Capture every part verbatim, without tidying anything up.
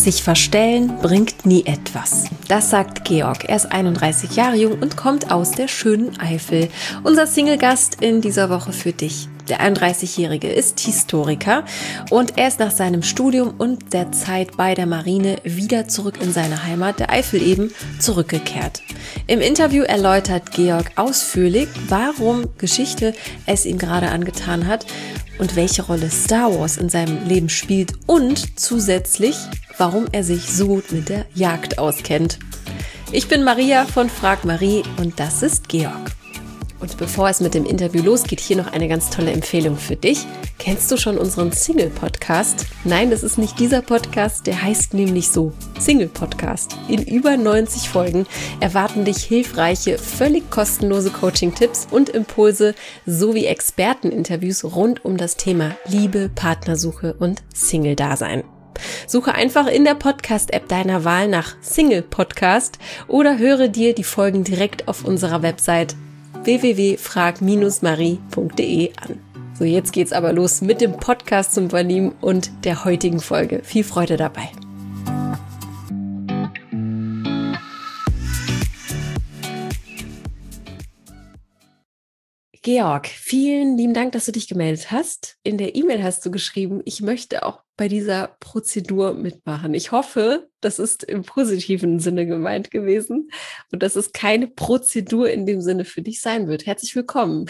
Sich verstellen bringt nie etwas. Das sagt Georg. Er ist einunddreißig Jahre jung und kommt aus der schönen Eifel. Unser Single-Gast in dieser Woche für dich. Der einunddreißigjährige ist Historiker und er ist nach seinem Studium und der Zeit bei der Marine wieder zurück in seine Heimat, der Eifel eben, zurückgekehrt. Im Interview erläutert Georg ausführlich, warum Geschichte es ihm gerade angetan hat und welche Rolle Star Wars in seinem Leben spielt und zusätzlich, warum er sich so gut mit der Jagd auskennt. Ich bin Maria von Frag Marie und das ist Georg. Und bevor es mit dem Interview losgeht, hier noch eine ganz tolle Empfehlung für dich. Kennst du schon unseren Single-Podcast? Nein, das ist nicht dieser Podcast, der heißt nämlich so, Single-Podcast. In über neunzig Folgen erwarten dich hilfreiche, völlig kostenlose Coaching-Tipps und Impulse sowie Experteninterviews rund um das Thema Liebe, Partnersuche und Single-Dasein. Suche einfach in der Podcast-App deiner Wahl nach Single-Podcast oder höre dir die Folgen direkt auf unserer Website w w w punkt frag marie punkt d e an. So, jetzt geht's aber los mit dem Podcast zum Verlieben und der heutigen Folge. Viel Freude dabei. Georg, vielen lieben Dank, dass du dich gemeldet hast. In der E-Mail hast du geschrieben, ich möchte auch bei dieser Prozedur mitmachen. Ich hoffe, das ist im positiven Sinne gemeint gewesen und dass es keine Prozedur in dem Sinne für dich sein wird. Herzlich willkommen.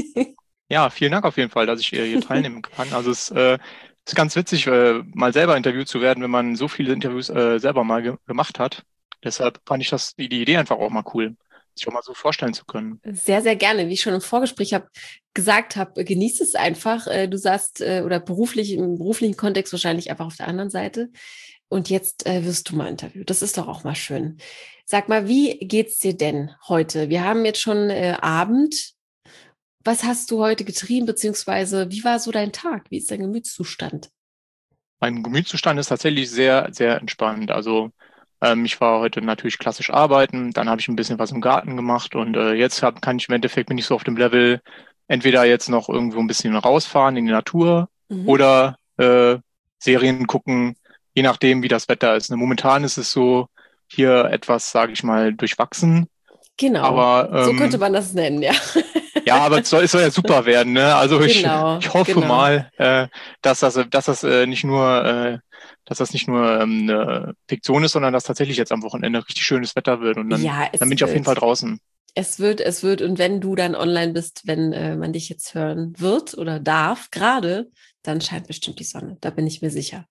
Ja, vielen Dank auf jeden Fall, dass ich hier teilnehmen kann. Also es äh, ist ganz witzig, äh, mal selber interviewt zu werden, wenn man so viele Interviews äh, selber mal ge- gemacht hat. Deshalb fand ich das die, die Idee einfach auch mal cool, sich auch mal so vorstellen zu können. Sehr, sehr gerne. Wie ich schon im Vorgespräch hab, gesagt habe, genießt es einfach. Du sagst, oder beruflich, im beruflichen Kontext wahrscheinlich einfach auf der anderen Seite. Und jetzt äh, wirst du mal interviewt. Das ist doch auch mal schön. Sag mal, wie geht's dir denn heute? Wir haben jetzt schon äh, Abend. Was hast du heute getrieben, beziehungsweise wie war so dein Tag? Wie ist dein Gemütszustand? Mein Gemütszustand ist tatsächlich sehr, sehr entspannt. Also ähm, ich war heute natürlich klassisch arbeiten, dann habe ich ein bisschen was im Garten gemacht und äh, jetzt hab, kann ich im Endeffekt, bin ich so auf dem Level, entweder jetzt noch irgendwo ein bisschen rausfahren in die Natur Mhm. oder äh, Serien gucken, je nachdem, wie das Wetter ist. Ne? Momentan ist es so hier etwas, sage ich mal, durchwachsen. Genau, Aber, ähm, so könnte man das nennen, ja. Ja, aber es soll, es soll ja super werden, ne? Also ich, Genau, ich hoffe genau. mal, äh, dass das, dass das äh, nicht nur, äh, dass das nicht nur ähm, eine Fiktion ist, sondern dass tatsächlich jetzt am Wochenende richtig schönes Wetter wird und dann, Ja, es dann bin ich auf jeden Fall wird. draußen. Es wird, es wird, und wenn du dann online bist, wenn äh, man dich jetzt hören wird oder darf, gerade, dann scheint bestimmt die Sonne. Da bin ich mir sicher.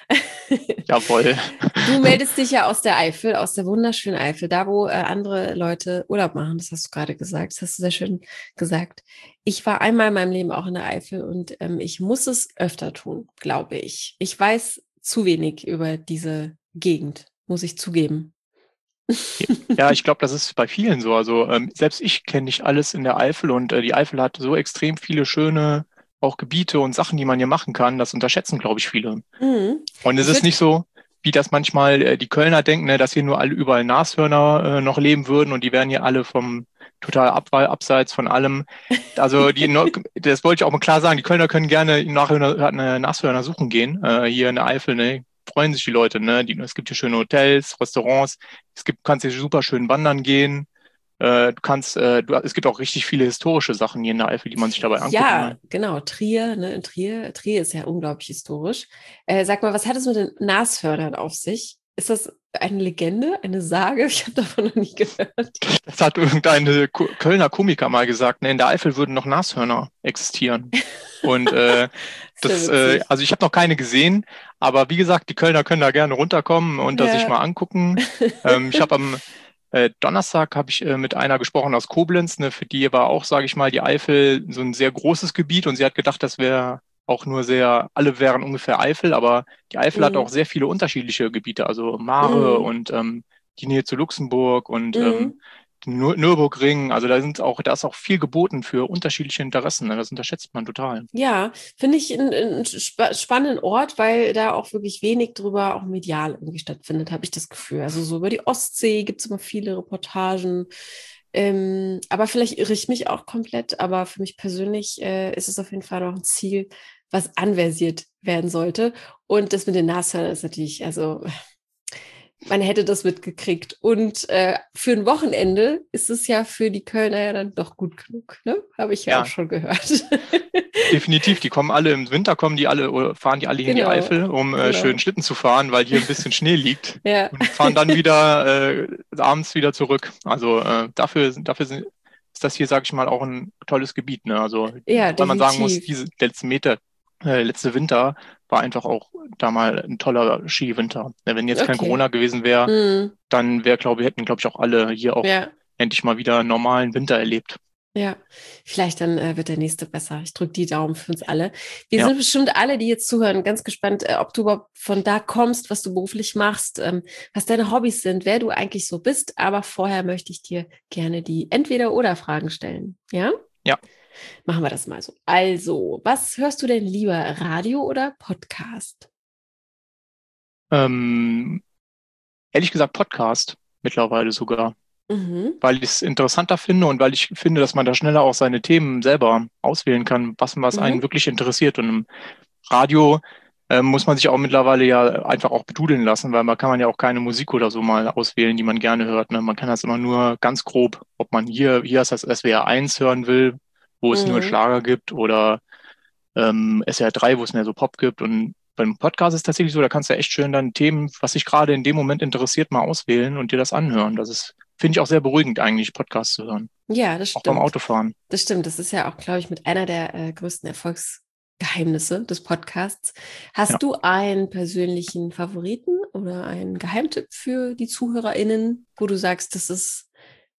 Jawohl. Du meldest dich ja aus der Eifel, aus der wunderschönen Eifel, da wo äh, andere Leute Urlaub machen. Das hast du gerade gesagt. Das hast du sehr schön gesagt. Ich war einmal in meinem Leben auch in der Eifel und ähm, ich muss es öfter tun, glaube ich. Ich weiß zu wenig über diese Gegend, muss ich zugeben. Ja, ich glaube, das ist bei vielen so. Also ähm, selbst ich kenne nicht alles in der Eifel und äh, die Eifel hat so extrem viele schöne auch Gebiete und Sachen, die man hier machen kann. Das unterschätzen, glaube ich, viele. Mhm. Und es Ich ist würd, nicht so, wie das manchmal äh, die Kölner denken, ne, dass hier nur alle überall Nashörner äh, noch leben würden und die wären hier alle vom total ab, abseits von allem. Also die, das wollte ich auch mal klar sagen, die Kölner können gerne nach äh, Nashörner suchen gehen, äh, hier in der Eifel, ne. Freuen sich die Leute, ne? Die, es gibt hier schöne Hotels, Restaurants, es gibt, kannst hier super schön wandern gehen. Äh, du kannst, äh, du, es gibt auch richtig viele historische Sachen hier in der Eifel, die man sich dabei angucken ja, kann. genau, Trier, ne, in Trier. Trier ist ja unglaublich historisch. Äh, sag mal, was hat es mit den Nashörnern auf sich? Ist das eine Legende, eine Sage? Ich habe davon noch nie gehört. Das hat irgendeine Ko- Kölner Komiker mal gesagt, ne? In der Eifel würden noch Nashörner existieren. Und äh, das, äh, also ich habe noch keine gesehen, aber wie gesagt, die Kölner können da gerne runterkommen und das sich mal angucken. Ähm, ich habe am äh, Donnerstag habe ich äh, mit einer gesprochen aus Koblenz, ne? Für die war auch, sage ich mal, die Eifel so ein sehr großes Gebiet und sie hat gedacht, das wäre auch nur sehr, alle wären ungefähr Eifel, aber die Eifel hat auch Mhm. sehr viele unterschiedliche Gebiete, also Mare Mhm. und ähm, die Nähe zu Luxemburg und ähm, Mhm. Nür Nürburgring, also da sind auch, da ist auch viel geboten für unterschiedliche Interessen. Ne? Das unterschätzt man total. Ja, finde ich einen, einen spa spannenden Ort, weil da auch wirklich wenig drüber auch medial irgendwie stattfindet, habe ich das Gefühl. Also so über die Ostsee gibt es immer viele Reportagen. Ähm, aber vielleicht irre ich mich auch komplett, aber für mich persönlich äh, ist es auf jeden Fall noch ein Ziel, was anversiert werden sollte. Und das mit den Nashörnern ist natürlich, also man hätte das mitgekriegt. Und äh, für ein Wochenende ist es ja für die Kölner ja dann doch gut genug, ne? Habe ich ja, ja auch schon gehört. Definitiv, die kommen alle im Winter, kommen die alle oder fahren die alle hier genau. in die Eifel, um genau. äh, schön Schlitten zu fahren, weil hier ein bisschen Schnee liegt. ja. Und fahren dann wieder äh, abends wieder zurück. Also äh, dafür, dafür sind, ist das hier, sag ich mal, auch ein tolles Gebiet. Ne? Also ja, weil man sagen muss, definitiv. diese letzten Meter, äh, letzte Winter war einfach auch da mal ein toller Skiwinter. Wenn jetzt kein Okay. Corona gewesen wäre, Hm. dann wäre, glaube ich, hätten, glaube ich, auch alle hier auch Ja. endlich mal wieder einen normalen Winter erlebt. Ja, vielleicht dann äh, wird der nächste besser. Ich drücke die Daumen für uns alle. Wir Ja. sind bestimmt alle, die jetzt zuhören, ganz gespannt, äh, ob du überhaupt von da kommst, was du beruflich machst, ähm, was deine Hobbys sind, wer du eigentlich so bist. Aber vorher möchte ich dir gerne die Entweder-oder-Fragen stellen. Ja? Ja. Machen wir das mal so. Also, was hörst du denn lieber, Radio oder Podcast? Ähm, ehrlich gesagt Podcast mittlerweile sogar. Mhm. Weil ich es interessanter finde und weil ich finde, dass man da schneller auch seine Themen selber auswählen kann, was, was Mhm. einen wirklich interessiert. Und im Radio äh, muss man sich auch mittlerweile ja einfach auch bedudeln lassen, weil man kann man ja auch keine Musik oder so mal auswählen, die man gerne hört. Ne? Man kann das immer nur ganz grob, ob man hier, hier ist das S W R eins hören will, wo es Mhm. nur Schlager gibt, oder ähm, S W R drei, wo es mehr so Pop gibt. Und beim Podcast ist es tatsächlich so, da kannst du echt schön dann Themen, was dich gerade in dem Moment interessiert, mal auswählen und dir das anhören. Das ist, finde ich, auch sehr beruhigend eigentlich, Podcasts zu hören. Ja, das Auch stimmt. beim Autofahren. Das stimmt. Das ist ja auch, glaube ich, mit einer der äh, größten Erfolgsgeheimnisse des Podcasts. Hast Ja. du einen persönlichen Favoriten oder einen Geheimtipp für die ZuhörerInnen, wo du sagst, das ist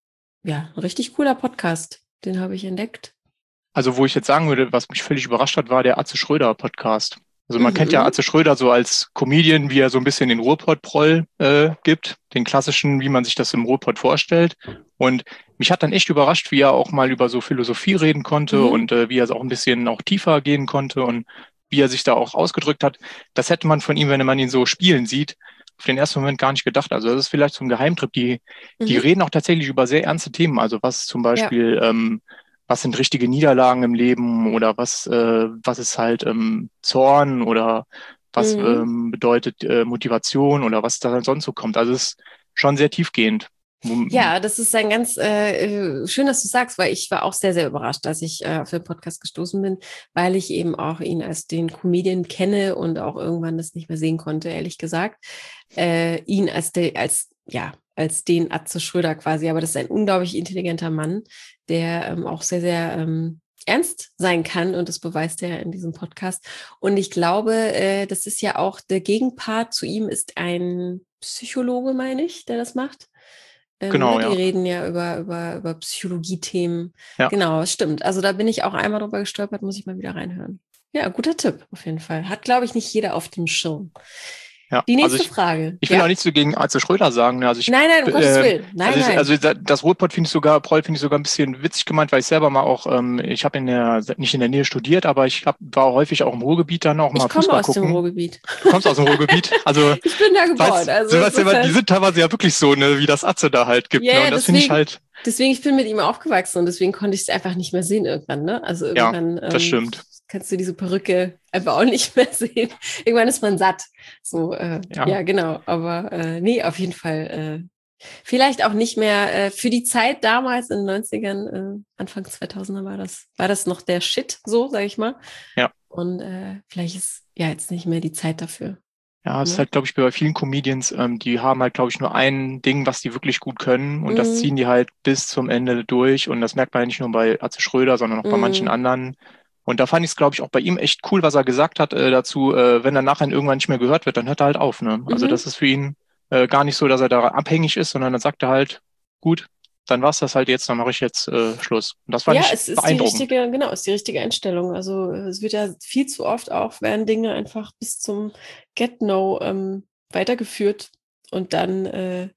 ja ein richtig cooler Podcast? Den habe ich entdeckt. Also, wo ich jetzt sagen würde, was mich völlig überrascht hat, war der Atze Schröder Podcast. Also man Mhm. kennt ja Atze Schröder so als Comedian, wie er so ein bisschen den Ruhrpott-Proll äh, gibt, den klassischen, wie man sich das im Ruhrpott vorstellt. Und mich hat dann echt überrascht, wie er auch mal über so Philosophie reden konnte Mhm. und äh, wie er auch ein bisschen auch tiefer gehen konnte und wie er sich da auch ausgedrückt hat. Das hätte man von ihm, wenn man ihn so spielen sieht, auf den ersten Moment gar nicht gedacht. Also das ist vielleicht so ein Geheimtrip. Die, die Mhm. reden auch tatsächlich über sehr ernste Themen. Also was zum Beispiel ähm, was sind richtige Niederlagen im Leben oder was, äh, was ist halt ähm, Zorn oder was Mhm. ähm, bedeutet äh, Motivation oder was da sonst so kommt. Also es ist schon sehr tiefgehend. Ja, das ist ein ganz äh, schön, dass du sagst, weil ich war auch sehr, sehr überrascht, als ich äh, auf den Podcast gestoßen bin, weil ich eben auch ihn als den Comedian kenne und auch irgendwann das nicht mehr sehen konnte, ehrlich gesagt. Äh, ihn als der, als, ja, als den Atze Schröder quasi, aber das ist ein unglaublich intelligenter Mann, der ähm, auch sehr, sehr ähm, ernst sein kann und das beweist er in diesem Podcast. Und ich glaube, äh, das ist ja auch der Gegenpart zu ihm ist ein Psychologe, meine ich, der das macht. Ähm, Genau, ne, die ja. reden ja über, über, über Psychologie-Themen. Ja. Genau, stimmt. Also da bin ich auch einmal drüber gestolpert, muss ich mal wieder reinhören. Ja, guter Tipp auf jeden Fall. Hat, glaube ich, nicht jeder auf dem Schirm. Ja, Die nächste also ich, Frage. ich will ja? auch nichts so gegen Atze Schröder sagen. Ne? Also ich, nein, nein, um äh, Gottes Willen. Nein, also, nein. also das Ruhrpott finde ich sogar, Proll finde ich sogar ein bisschen witzig gemeint, weil ich selber mal auch, ähm, ich habe in der, nicht in der Nähe studiert, aber ich hab, war häufig auch im Ruhrgebiet dann auch mal ich komme Fußball aus gucken. dem Ruhrgebiet. Du kommst aus dem Ruhrgebiet. Also ich bin da geboren. weißt, Also so, weißt du, die sind teilweise ja wirklich so, ne, wie das Atze da halt gibt. Ja, ne? ja, Und das finde ich halt. Deswegen, ich bin mit ihm aufgewachsen und deswegen konnte ich es einfach nicht mehr sehen irgendwann, ne? Also Ja, irgendwann das ähm, stimmt. kannst du diese Perücke einfach auch nicht mehr sehen. Irgendwann ist man satt. So, äh, Ja. ja, genau. Aber äh, nee, auf jeden Fall. Äh, vielleicht auch nicht mehr äh, für die Zeit damals in den neunzigern, äh, Anfang zweitausender war das, war das noch der Shit, so, sag ich mal. Ja. Und äh, vielleicht ist ja jetzt nicht mehr die Zeit dafür. Ja, es ist Ne? halt, glaube ich, bei vielen Comedians, ähm, die haben halt, glaube ich, nur ein Ding, was die wirklich gut können und Mhm. das ziehen die halt bis zum Ende durch und das merkt man ja nicht nur bei Atze Schröder, sondern auch bei Mhm. manchen anderen. Und da fand ich es, glaube ich, auch bei ihm echt cool, was er gesagt hat äh, dazu, äh, wenn er nachher irgendwann nicht mehr gehört wird, dann hört er halt auf. Ne? Also Mhm. das ist für ihn äh, gar nicht so, dass er da abhängig ist, sondern dann sagt er halt, gut, dann war's das halt jetzt, dann mache ich jetzt äh, Schluss. Und das fand Ja, ich es ist die beeindruckend. richtige, genau, ist die richtige Einstellung. Also äh, es wird ja viel zu oft auch, werden Dinge einfach bis zum Get-No ähm, weitergeführt und dann äh,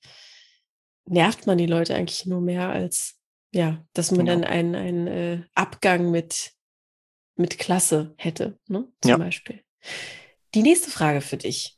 nervt man die Leute eigentlich nur mehr, als ja, dass man Ja. dann einen, einen äh, Abgang mit, mit Klasse hätte, ne? Zum Ja. Beispiel. Die nächste Frage für dich.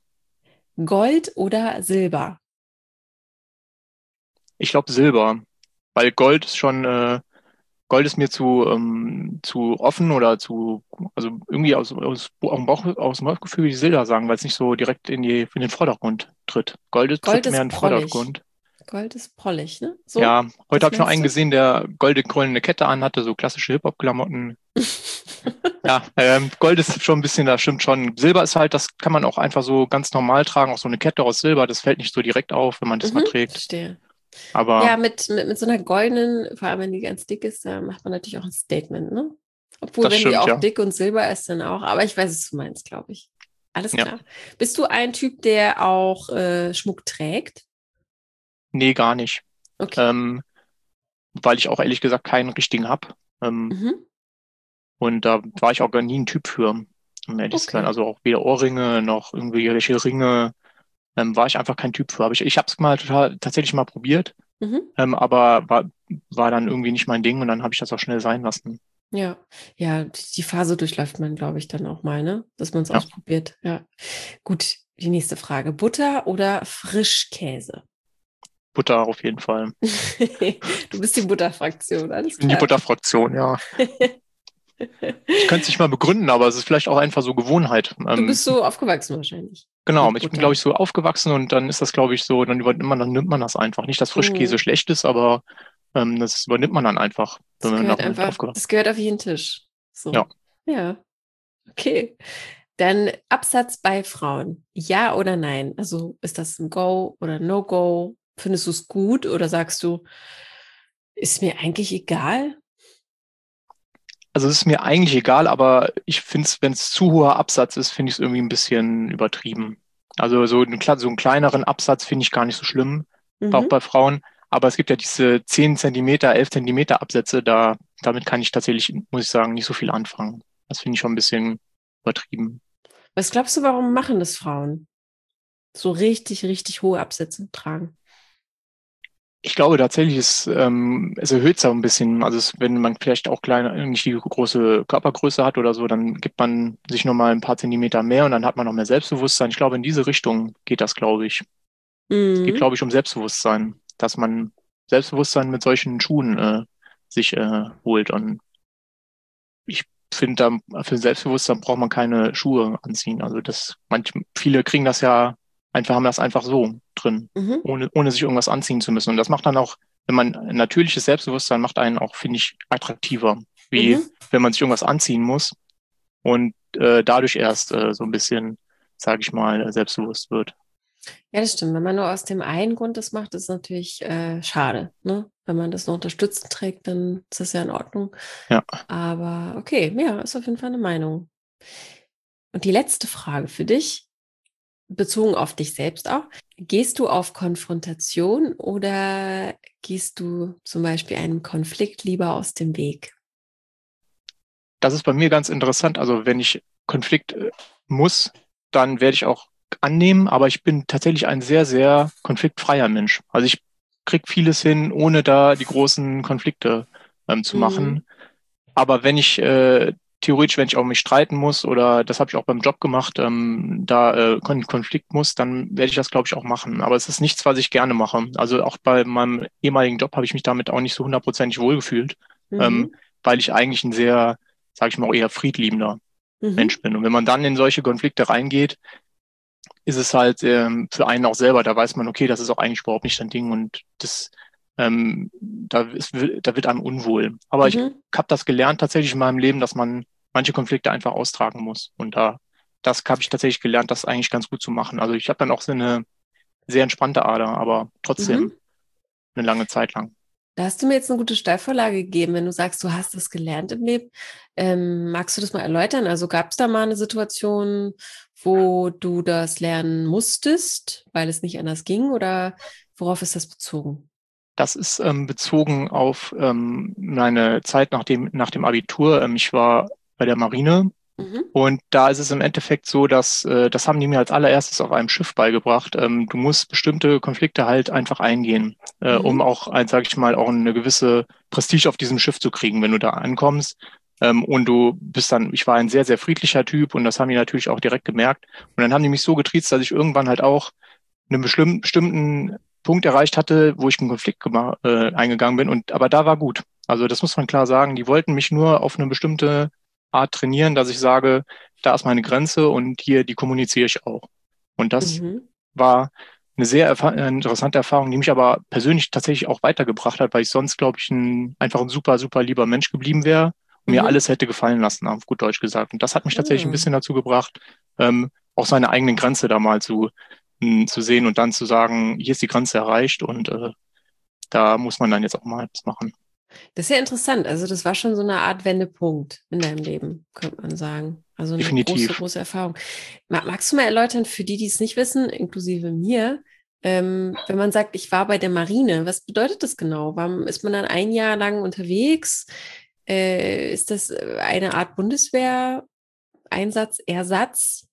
Gold oder Silber? Ich glaube Silber, weil Gold ist schon äh, Gold ist mir zu, ähm, zu offen oder zu, also irgendwie aus, aus, aus, dem Bauch, aus dem Bauchgefühl, wie Silber sagen, weil es nicht so direkt in die, in den Vordergrund tritt. Gold Gold tritt mehr ist in den prollig. Vordergrund. Gold ist prollig, ne? So, Ja, heute das habe ich noch meinst einen du? gesehen, der goldig goldene Kette anhatte, so klassische Hip-Hop-Klamotten. Ja, ähm, Gold ist schon ein bisschen, das stimmt schon. Silber ist halt, das kann man auch einfach so ganz normal tragen, auch so eine Kette aus Silber, das fällt nicht so direkt auf, wenn man das mal Mhm, trägt. verstehe. Aber Ja, mit, mit, mit so einer goldenen, vor allem wenn die ganz dick ist, da macht man natürlich auch ein Statement, ne? Obwohl, das wenn die stimmt, auch ja. dick und silber ist, dann auch. Aber ich weiß, was du meinst, glaube ich. Alles Ja. klar. Bist du ein Typ, der auch äh, Schmuck trägt? Nee, gar nicht. Okay. Ähm, weil ich auch ehrlich gesagt keinen richtigen hab. Ähm, Mhm. und da war ich auch gar nie ein Typ für, um ehrlich zu sein. Okay. Also auch weder Ohrringe noch irgendwie welche Ringe, ähm, war ich einfach kein Typ für. Aber ich, ich habe es mal total, tatsächlich mal probiert, Mhm. ähm, aber war, war dann irgendwie nicht mein Ding und dann habe ich das auch schnell sein lassen. Ja. Ja, die Phase durchläuft man, glaube ich, dann auch mal, ne? Dass man es Ja, ausprobiert. Ja. Gut, die nächste Frage. Butter oder Frischkäse? Butter auf jeden Fall. Du bist die Butterfraktion, Ich alles bin die klar. Butterfraktion, ja. Ich könnte es nicht mal begründen, aber es ist vielleicht auch einfach so Gewohnheit. Du Ähm, bist so aufgewachsen wahrscheinlich genau, mit ich bin, glaube ich, Butter. so aufgewachsen und dann ist das, glaube ich, so, dann übernimmt man, dann nimmt man das einfach. Nicht, dass Frischkäse Mhm. schlecht ist, aber ähm, das übernimmt man dann einfach, wenn Das man gehört damit einfach, aufgewachsen das gehört auf jeden Tisch. ist. Ja. So. Ja, okay. Dann Absatz bei Frauen. Ja oder nein? Also ist das ein Go oder No-Go? Findest du es gut oder sagst du, ist mir eigentlich egal? Also es ist mir eigentlich egal, aber ich finde es, wenn es zu hoher Absatz ist, finde ich es irgendwie ein bisschen übertrieben. Also so, ein, kle- so einen kleineren Absatz finde ich gar nicht so schlimm, auch Mhm. bei Frauen. Aber es gibt ja diese zehn Zentimeter, elf Zentimeter Absätze, da, damit kann ich tatsächlich, muss ich sagen, nicht so viel anfangen. Das finde ich schon ein bisschen übertrieben. Was glaubst du, warum machen das Frauen? So richtig, richtig hohe Absätze tragen. Ich glaube tatsächlich, es, ähm, es erhöht es auch ein bisschen. Also es, wenn man vielleicht auch kleine, nicht die große Körpergröße hat oder so, dann gibt man sich nochmal ein paar Zentimeter mehr und dann hat man noch mehr Selbstbewusstsein. Ich glaube, in diese Richtung geht das, glaube ich. Es geht, Mhm. glaube ich, um Selbstbewusstsein, dass man Selbstbewusstsein mit solchen Schuhen äh, sich äh, holt. Und ich finde, da für Selbstbewusstsein braucht man keine Schuhe anziehen. Also das, manch, viele kriegen das ja einfach, haben das einfach so drin, Mhm. ohne, ohne sich irgendwas anziehen zu müssen. Und das macht dann auch, wenn man ein natürliches Selbstbewusstsein macht einen auch, finde ich, attraktiver, wie Mhm. wenn man sich irgendwas anziehen muss und äh, dadurch erst äh, so ein bisschen, sage ich mal, selbstbewusst wird. Ja, das stimmt. Wenn man nur aus dem einen Grund das macht, ist es natürlich äh, schade. Ne? Wenn man das nur unterstützend trägt, dann ist das ja in Ordnung. Ja. Aber okay, ja, ist auf jeden Fall eine Meinung. Und die letzte Frage für dich, bezogen auf dich selbst auch. Gehst du auf Konfrontation oder gehst du zum Beispiel einem Konflikt lieber aus dem Weg? Das ist bei mir ganz interessant. Also wenn ich Konflikt äh, muss, dann werde ich auch annehmen, aber ich bin tatsächlich ein sehr, sehr konfliktfreier Mensch. Also ich krieg vieles hin, ohne da die großen Konflikte ähm, zu Mhm. machen. Aber wenn ich äh, theoretisch, wenn ich auch mich streiten muss oder das habe ich auch beim Job gemacht, ähm, da äh, Kon Konflikt muss, dann werde ich das, glaube ich, auch machen. Aber es ist nichts, was ich gerne mache. Also auch bei meinem ehemaligen Job habe ich mich damit auch nicht so hundertprozentig wohlgefühlt, ähm, Mhm. weil ich eigentlich ein sehr, sage ich mal, auch eher friedliebender Mhm. Mensch bin. Und wenn man dann in solche Konflikte reingeht, ist es halt ähm, für einen auch selber, da weiß man, okay, das ist auch eigentlich überhaupt nicht dein Ding und das, ähm, da, ist, da wird einem unwohl. Aber ich Mhm. habe das gelernt tatsächlich in meinem Leben, dass man manche Konflikte einfach austragen muss. Und da, das habe ich tatsächlich gelernt, das eigentlich ganz gut zu machen. Also ich habe dann auch so eine sehr entspannte Ader, aber trotzdem Mhm. eine lange Zeit lang. Da hast du mir jetzt eine gute Steilvorlage gegeben, wenn du sagst, du hast das gelernt im Leben. Ähm, magst du das mal erläutern? Also gab es da mal eine Situation, wo du das lernen musstest, weil es nicht anders ging, oder worauf ist das bezogen? Das ist ähm, bezogen auf ähm, meine Zeit nach dem, nach dem Abitur. Ähm, ich war bei der Marine. Mhm. Und da ist es im Endeffekt so, dass äh, das haben die mir als allererstes auf einem Schiff beigebracht. Ähm, du musst bestimmte Konflikte halt einfach eingehen, äh, um Mhm. auch, ein, sag ich mal, auch eine gewisse Prestige auf diesem Schiff zu kriegen, wenn du da ankommst. Ähm, und du bist dann, ich war ein sehr, sehr friedlicher Typ und das haben die natürlich auch direkt gemerkt. Und dann haben die mich so getriezt, dass ich irgendwann halt auch einen bestimmten, bestimmten Punkt erreicht hatte, wo ich einen Konflikt gemacht, äh, eingegangen bin. Und aber da war gut. Also das muss man klar sagen. Die wollten mich nur auf eine bestimmte Art trainieren, dass ich sage, da ist meine Grenze und hier, die kommuniziere ich auch. Und das Mhm. war eine sehr erfa- äh, interessante Erfahrung, die mich aber persönlich tatsächlich auch weitergebracht hat, weil ich sonst, glaube ich, ein, einfach ein super, super lieber Mensch geblieben wäre und mir Mhm. alles hätte gefallen lassen, auf gut Deutsch gesagt. Und das hat mich tatsächlich ein Ah. bisschen dazu gebracht, ähm, auch seine eigenen Grenze da mal zu, mh, zu sehen und dann zu sagen, hier ist die Grenze erreicht und äh, da muss man dann jetzt auch mal was machen. Das ist ja interessant. Also das war schon so eine Art Wendepunkt in deinem Leben, könnte man sagen. Also eine große, Definitiv. große Erfahrung. Ma- Magst du mal erläutern, für die, die es nicht wissen, inklusive mir, ähm, wenn man sagt, ich war bei der Marine, was bedeutet das genau? Warum ist man dann ein Jahr lang unterwegs? Äh, ist das äh, eine Art Bundeswehr, Einsatz, Ersatz?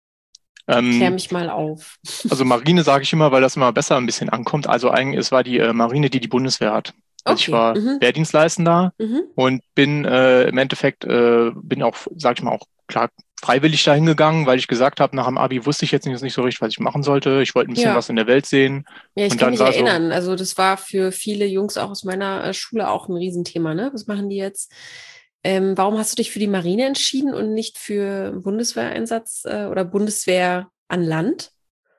Klär Ähm, mich mal auf. also Marine sage ich immer, weil das immer besser ein bisschen ankommt. Also eigentlich, es war die äh, Marine, die die Bundeswehr hat. Also ich Okay. war Mhm. Wehrdienstleistender Mhm. und bin äh, im Endeffekt, äh, bin auch, sag ich mal, auch klar freiwillig dahin gegangen, weil ich gesagt habe, nach dem Abi wusste ich jetzt nicht, nicht so richtig, was ich machen sollte. Ich wollte ein bisschen was Ja. in der Welt sehen. Ja, ich Und kann dann mich war so, erinnern. Also das war für viele Jungs auch aus meiner äh, Schule auch ein Riesenthema, ne? Was machen die jetzt? Ähm, warum hast du dich für die Marine entschieden und nicht für Bundeswehreinsatz äh, oder Bundeswehr an Land?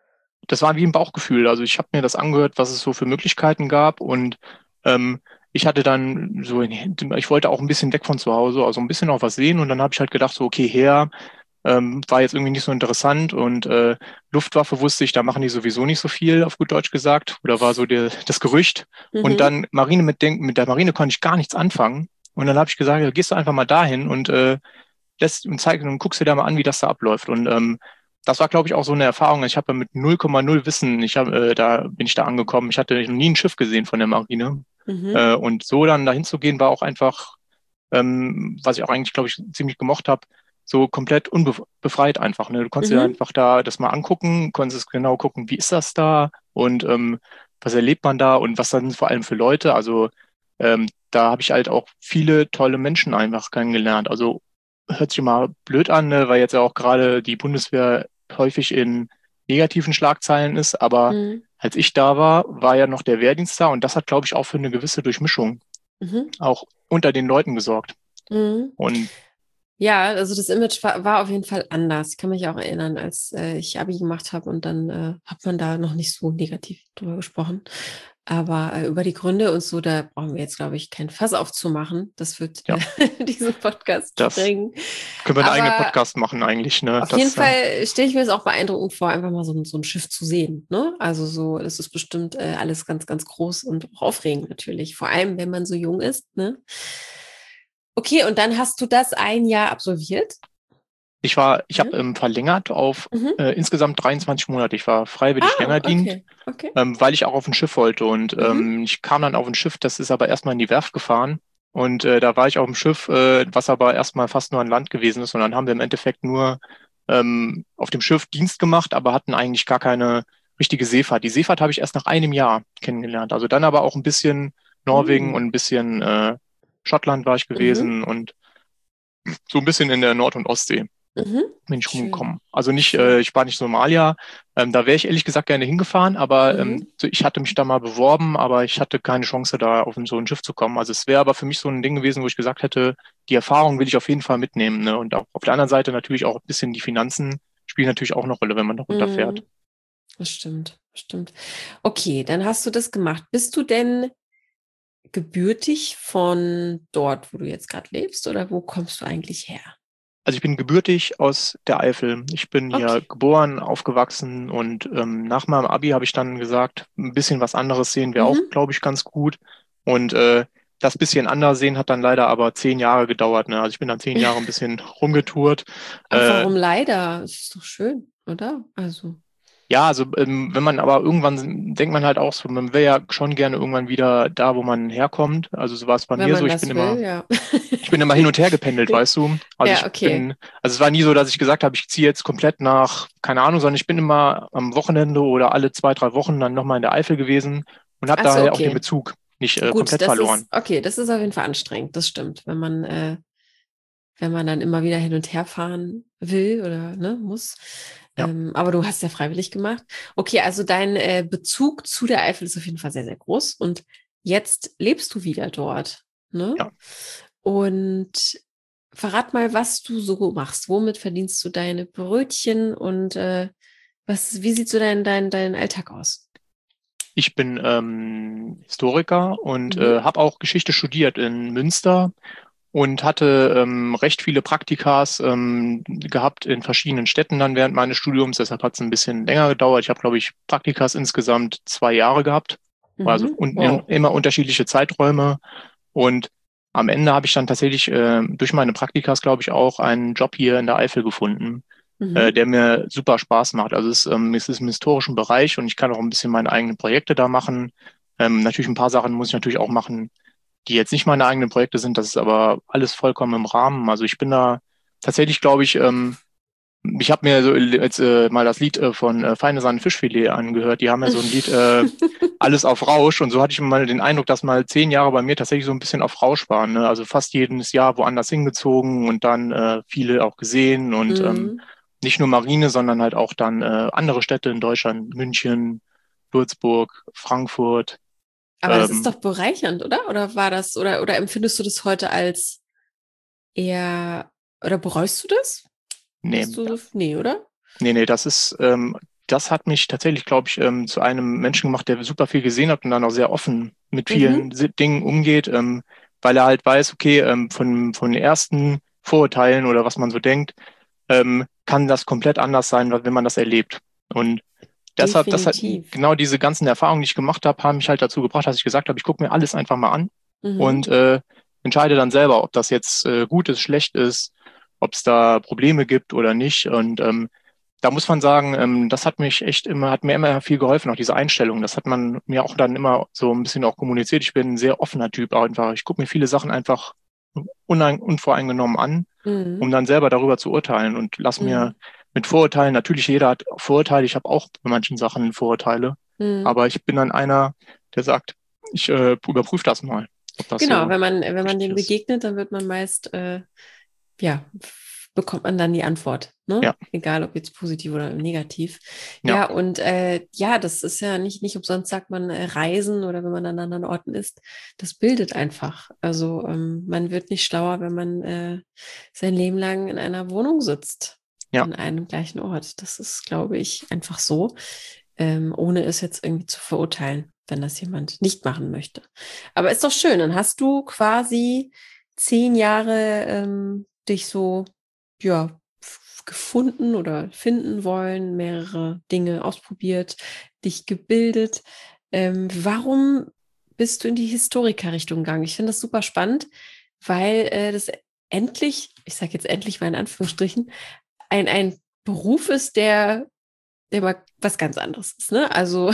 das war wie ein Bauchgefühl. Also ich habe mir das angehört, was es so für Möglichkeiten gab und ähm, ich hatte dann so, ich wollte auch ein bisschen weg von zu Hause, also ein bisschen auch was sehen und dann habe ich halt gedacht, so, okay, her, ähm, war jetzt irgendwie nicht so interessant und äh, Luftwaffe wusste ich, da machen die sowieso nicht so viel, auf gut Deutsch gesagt, oder war so der, das Gerücht. Und Mhm. dann Marine mit, den, mit der Marine konnte ich gar nichts anfangen. Und dann habe ich gesagt, ja, gehst du einfach mal dahin und äh, lässt und zeig und guckst dir da mal an, wie das da abläuft. Und ähm, das war, glaube ich, auch so eine Erfahrung. Ich habe ja mit null Komma null Wissen, ich hab, äh, da bin ich da angekommen. Ich hatte noch nie ein Schiff gesehen von der Marine. Mhm. Äh, und so dann dahin zu gehen, war auch einfach, ähm, was ich auch eigentlich, glaube ich, ziemlich gemocht habe, so komplett unbefreit einfach. Ne? Du konntest dir Mhm. einfach da das mal angucken, konntest genau gucken, wie ist das da und ähm, was erlebt man da und was dann vor allem für Leute. Also ähm, da habe ich halt auch viele tolle Menschen einfach kennengelernt. Also hört sich immer blöd an, ne? Weil jetzt ja auch gerade die Bundeswehr häufig in negativen Schlagzeilen ist, aber Mhm. als ich da war, war ja noch der Wehrdienst da und das hat, glaube ich, auch für eine gewisse Durchmischung Mhm. auch unter den Leuten gesorgt. Mhm. Und Ja, also das Image war, war auf jeden Fall anders. Ich kann mich auch erinnern, als äh, ich Abi gemacht habe und dann äh, hat man da noch nicht so negativ drüber gesprochen. Aber äh, über die Gründe und so, da brauchen wir jetzt, glaube ich, kein Fass aufzumachen. Das wird ja, äh, diesen Podcast das sprengen. können wir einen eigenen Aber Podcast machen eigentlich, ne? auf jeden Das, äh, Fall stelle ich mir das auch beeindruckend vor, einfach mal so, ein- so ein Schiff zu sehen. Ne? Also so, das ist bestimmt äh, alles ganz, ganz groß und auch aufregend natürlich. Vor allem, wenn man so jung ist. Ne? Okay, und dann hast du das ein Jahr absolviert? ich war, ich Ja. habe ähm, verlängert auf Mhm. äh, insgesamt dreiundzwanzig Monate. Ich war freiwillig Ah, länger dient, okay, okay. ähm, weil ich auch auf ein Schiff wollte. Und Mhm. ähm, ich kam dann auf ein Schiff, das ist aber erstmal in die Werft gefahren. Und äh, da war ich auf dem Schiff, äh, was aber erstmal fast nur an Land gewesen ist. Und dann haben wir im Endeffekt nur ähm, auf dem Schiff Dienst gemacht, aber hatten eigentlich gar keine richtige Seefahrt. Die Seefahrt habe ich erst nach einem Jahr kennengelernt. Also dann aber auch ein bisschen Norwegen Mhm. und ein bisschen äh, Schottland war ich Mhm. gewesen und so ein bisschen in der Nord- und Ostsee Mhm. bin ich Schön, rumgekommen. Also nicht, äh, schön. ich war nicht Somalia, ähm, da wäre ich ehrlich gesagt gerne hingefahren, aber ähm, Mhm. so, ich hatte mich da mal beworben, aber ich hatte keine Chance, da auf ein, so ein Schiff zu kommen. Also es wäre aber für mich so ein Ding gewesen, wo ich gesagt hätte, die Erfahrung will ich auf jeden Fall mitnehmen. Ne? Und auch auf der anderen Seite natürlich auch ein bisschen die Finanzen spielen natürlich auch eine Rolle, wenn man da runterfährt. Mhm. Das stimmt, das stimmt. Okay, dann hast du das gemacht. Bist du denn gebürtig von dort, wo du jetzt gerade lebst, oder wo kommst du eigentlich her? Also ich bin gebürtig aus der Eifel. Ich bin hier Okay. geboren, aufgewachsen und ähm, nach meinem Abi habe ich dann gesagt, ein bisschen was anderes sehen wäre auch, Mhm. glaube ich, ganz gut. Und äh, das bisschen anders sehen hat dann leider aber zehn Jahre gedauert. Ne? Also ich bin dann zehn Jahre ein bisschen rumgetourt. Ach, Äh, warum leider? Es ist doch schön, oder? Also, ja, also ähm, wenn man aber irgendwann denkt man halt auch so, man wäre ja schon gerne irgendwann wieder da, wo man herkommt. Also so war es bei wenn mir so. man Ich bin das will, immer ja. Ich bin immer hin und her gependelt, weißt du? Also Ja, ich okay. bin, also es war nie so, dass ich gesagt habe, ich ziehe jetzt komplett nach, keine Ahnung, sondern ich bin immer am Wochenende oder alle zwei, drei Wochen dann nochmal in der Eifel gewesen und habe Ach so, daher auch den okay. Bezug nicht äh, Gut, komplett das ist, verloren. okay, das ist auf jeden Fall anstrengend, das stimmt. Wenn man, äh, wenn man dann immer wieder hin und her fahren will oder ne, muss. Ja. Ähm, aber du hast ja freiwillig gemacht. Okay, also dein äh, Bezug zu der Eifel ist auf jeden Fall sehr, sehr groß. Und jetzt lebst du wieder dort. ne? Ja. Und verrat mal, was du so machst. Womit verdienst du deine Brötchen und äh, was, wie sieht so dein, dein, dein Alltag aus? Ich bin ähm, Historiker und Mhm. äh, habe auch Geschichte studiert in Münster und hatte ähm, recht viele Praktikas ähm, gehabt in verschiedenen Städten dann während meines Studiums. Deshalb hat es ein bisschen länger gedauert. Ich habe, glaube ich, Praktikas insgesamt zwei Jahre gehabt, also Mhm. un Wow. immer unterschiedliche Zeiträume. Und am Ende habe ich dann tatsächlich äh, durch meine Praktikas, glaube ich, auch einen Job hier in der Eifel gefunden, äh, Mhm. der mir super Spaß macht. Also es, ähm, es ist im historischen Bereich und ich kann auch ein bisschen meine eigenen Projekte da machen. Ähm, natürlich ein paar Sachen muss ich natürlich auch machen, die jetzt nicht meine eigenen Projekte sind. Das ist aber alles vollkommen im Rahmen. Also ich bin da tatsächlich, glaube ich, ähm, ich habe mir so jetzt äh, mal das Lied äh, von äh, Feine Sahne Fischfilet angehört. Die haben ja so ein Lied äh, Alles auf Rausch und so hatte ich mal den Eindruck, dass mal zehn Jahre bei mir tatsächlich so ein bisschen auf Rausch waren. Ne? Also fast jedes Jahr woanders hingezogen und dann äh, viele auch gesehen und ähm, Mhm. nicht nur Marine, sondern halt auch dann äh, andere Städte in Deutschland, München, Würzburg, Frankfurt. Aber das ist Ähm, doch bereichernd, oder? Oder war das, oder, oder empfindest du das heute als eher, oder bereust du das? Dass nee, du so, nee, oder? Nee, nee, das ist, ähm, das hat mich tatsächlich, glaube ich, ähm, zu einem Menschen gemacht, der super viel gesehen hat und dann auch sehr offen mit Mhm. vielen Si- Dingen umgeht, ähm, weil er halt weiß, okay, ähm, von, von den ersten Vorurteilen oder was man so denkt, ähm, kann das komplett anders sein, wenn man das erlebt. Und deshalb, das hat Definitiv. genau diese ganzen Erfahrungen, die ich gemacht habe, haben mich halt dazu gebracht, dass ich gesagt habe, ich gucke mir alles einfach mal an und Mhm. äh, entscheide dann selber, ob das jetzt äh, gut ist, schlecht ist, ob es da Probleme gibt oder nicht. Und ähm, da muss man sagen, ähm, das hat mich echt immer, hat mir immer viel geholfen, auch diese Einstellung. Das hat man mir auch dann immer so ein bisschen auch kommuniziert. Ich bin ein sehr offener Typ einfach. Ich gucke mir viele Sachen einfach unein, unvoreingenommen an, um Mhm. dann selber darüber zu urteilen und lass mir Mhm. mit Vorurteilen, natürlich jeder hat Vorurteile, ich habe auch bei manchen Sachen Vorurteile, Mhm. aber ich bin dann einer, der sagt, ich äh, überprüfe das mal, ob das Genau, so wenn man, wenn man richtig dem ist. begegnet, dann wird man meist, äh, ja, f- bekommt man dann die Antwort, ne? Ja, Egal ob jetzt positiv oder negativ. ja, Ja, und äh, ja, das ist ja nicht, nicht umsonst sagt man äh, Reisen oder wenn man an anderen Orten ist, das bildet einfach. Also ähm, man wird nicht schlauer, wenn man äh, sein Leben lang in einer Wohnung sitzt, ja. an einem gleichen Ort. Das ist, glaube ich, einfach so, ähm, ohne es jetzt irgendwie zu verurteilen, wenn das jemand nicht machen möchte. Aber ist doch schön, dann hast du quasi zehn Jahre ähm, dich so, ja, f- gefunden oder finden wollen, mehrere Dinge ausprobiert, dich gebildet. Ähm, warum bist du in die Historikerrichtung gegangen? Ich finde das super spannend, weil äh, das endlich, ich sage jetzt endlich mal in Anführungsstrichen, ein, ein Beruf ist, der, der mal was ganz anderes ist. Ne? Also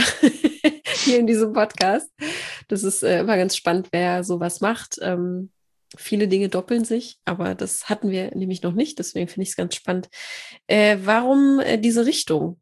hier in diesem Podcast. Das ist äh, immer ganz spannend, wer sowas macht. Ähm, viele Dinge doppeln sich, aber das hatten wir nämlich noch nicht. Deswegen finde ich es ganz spannend. Äh, warum äh, diese Richtung?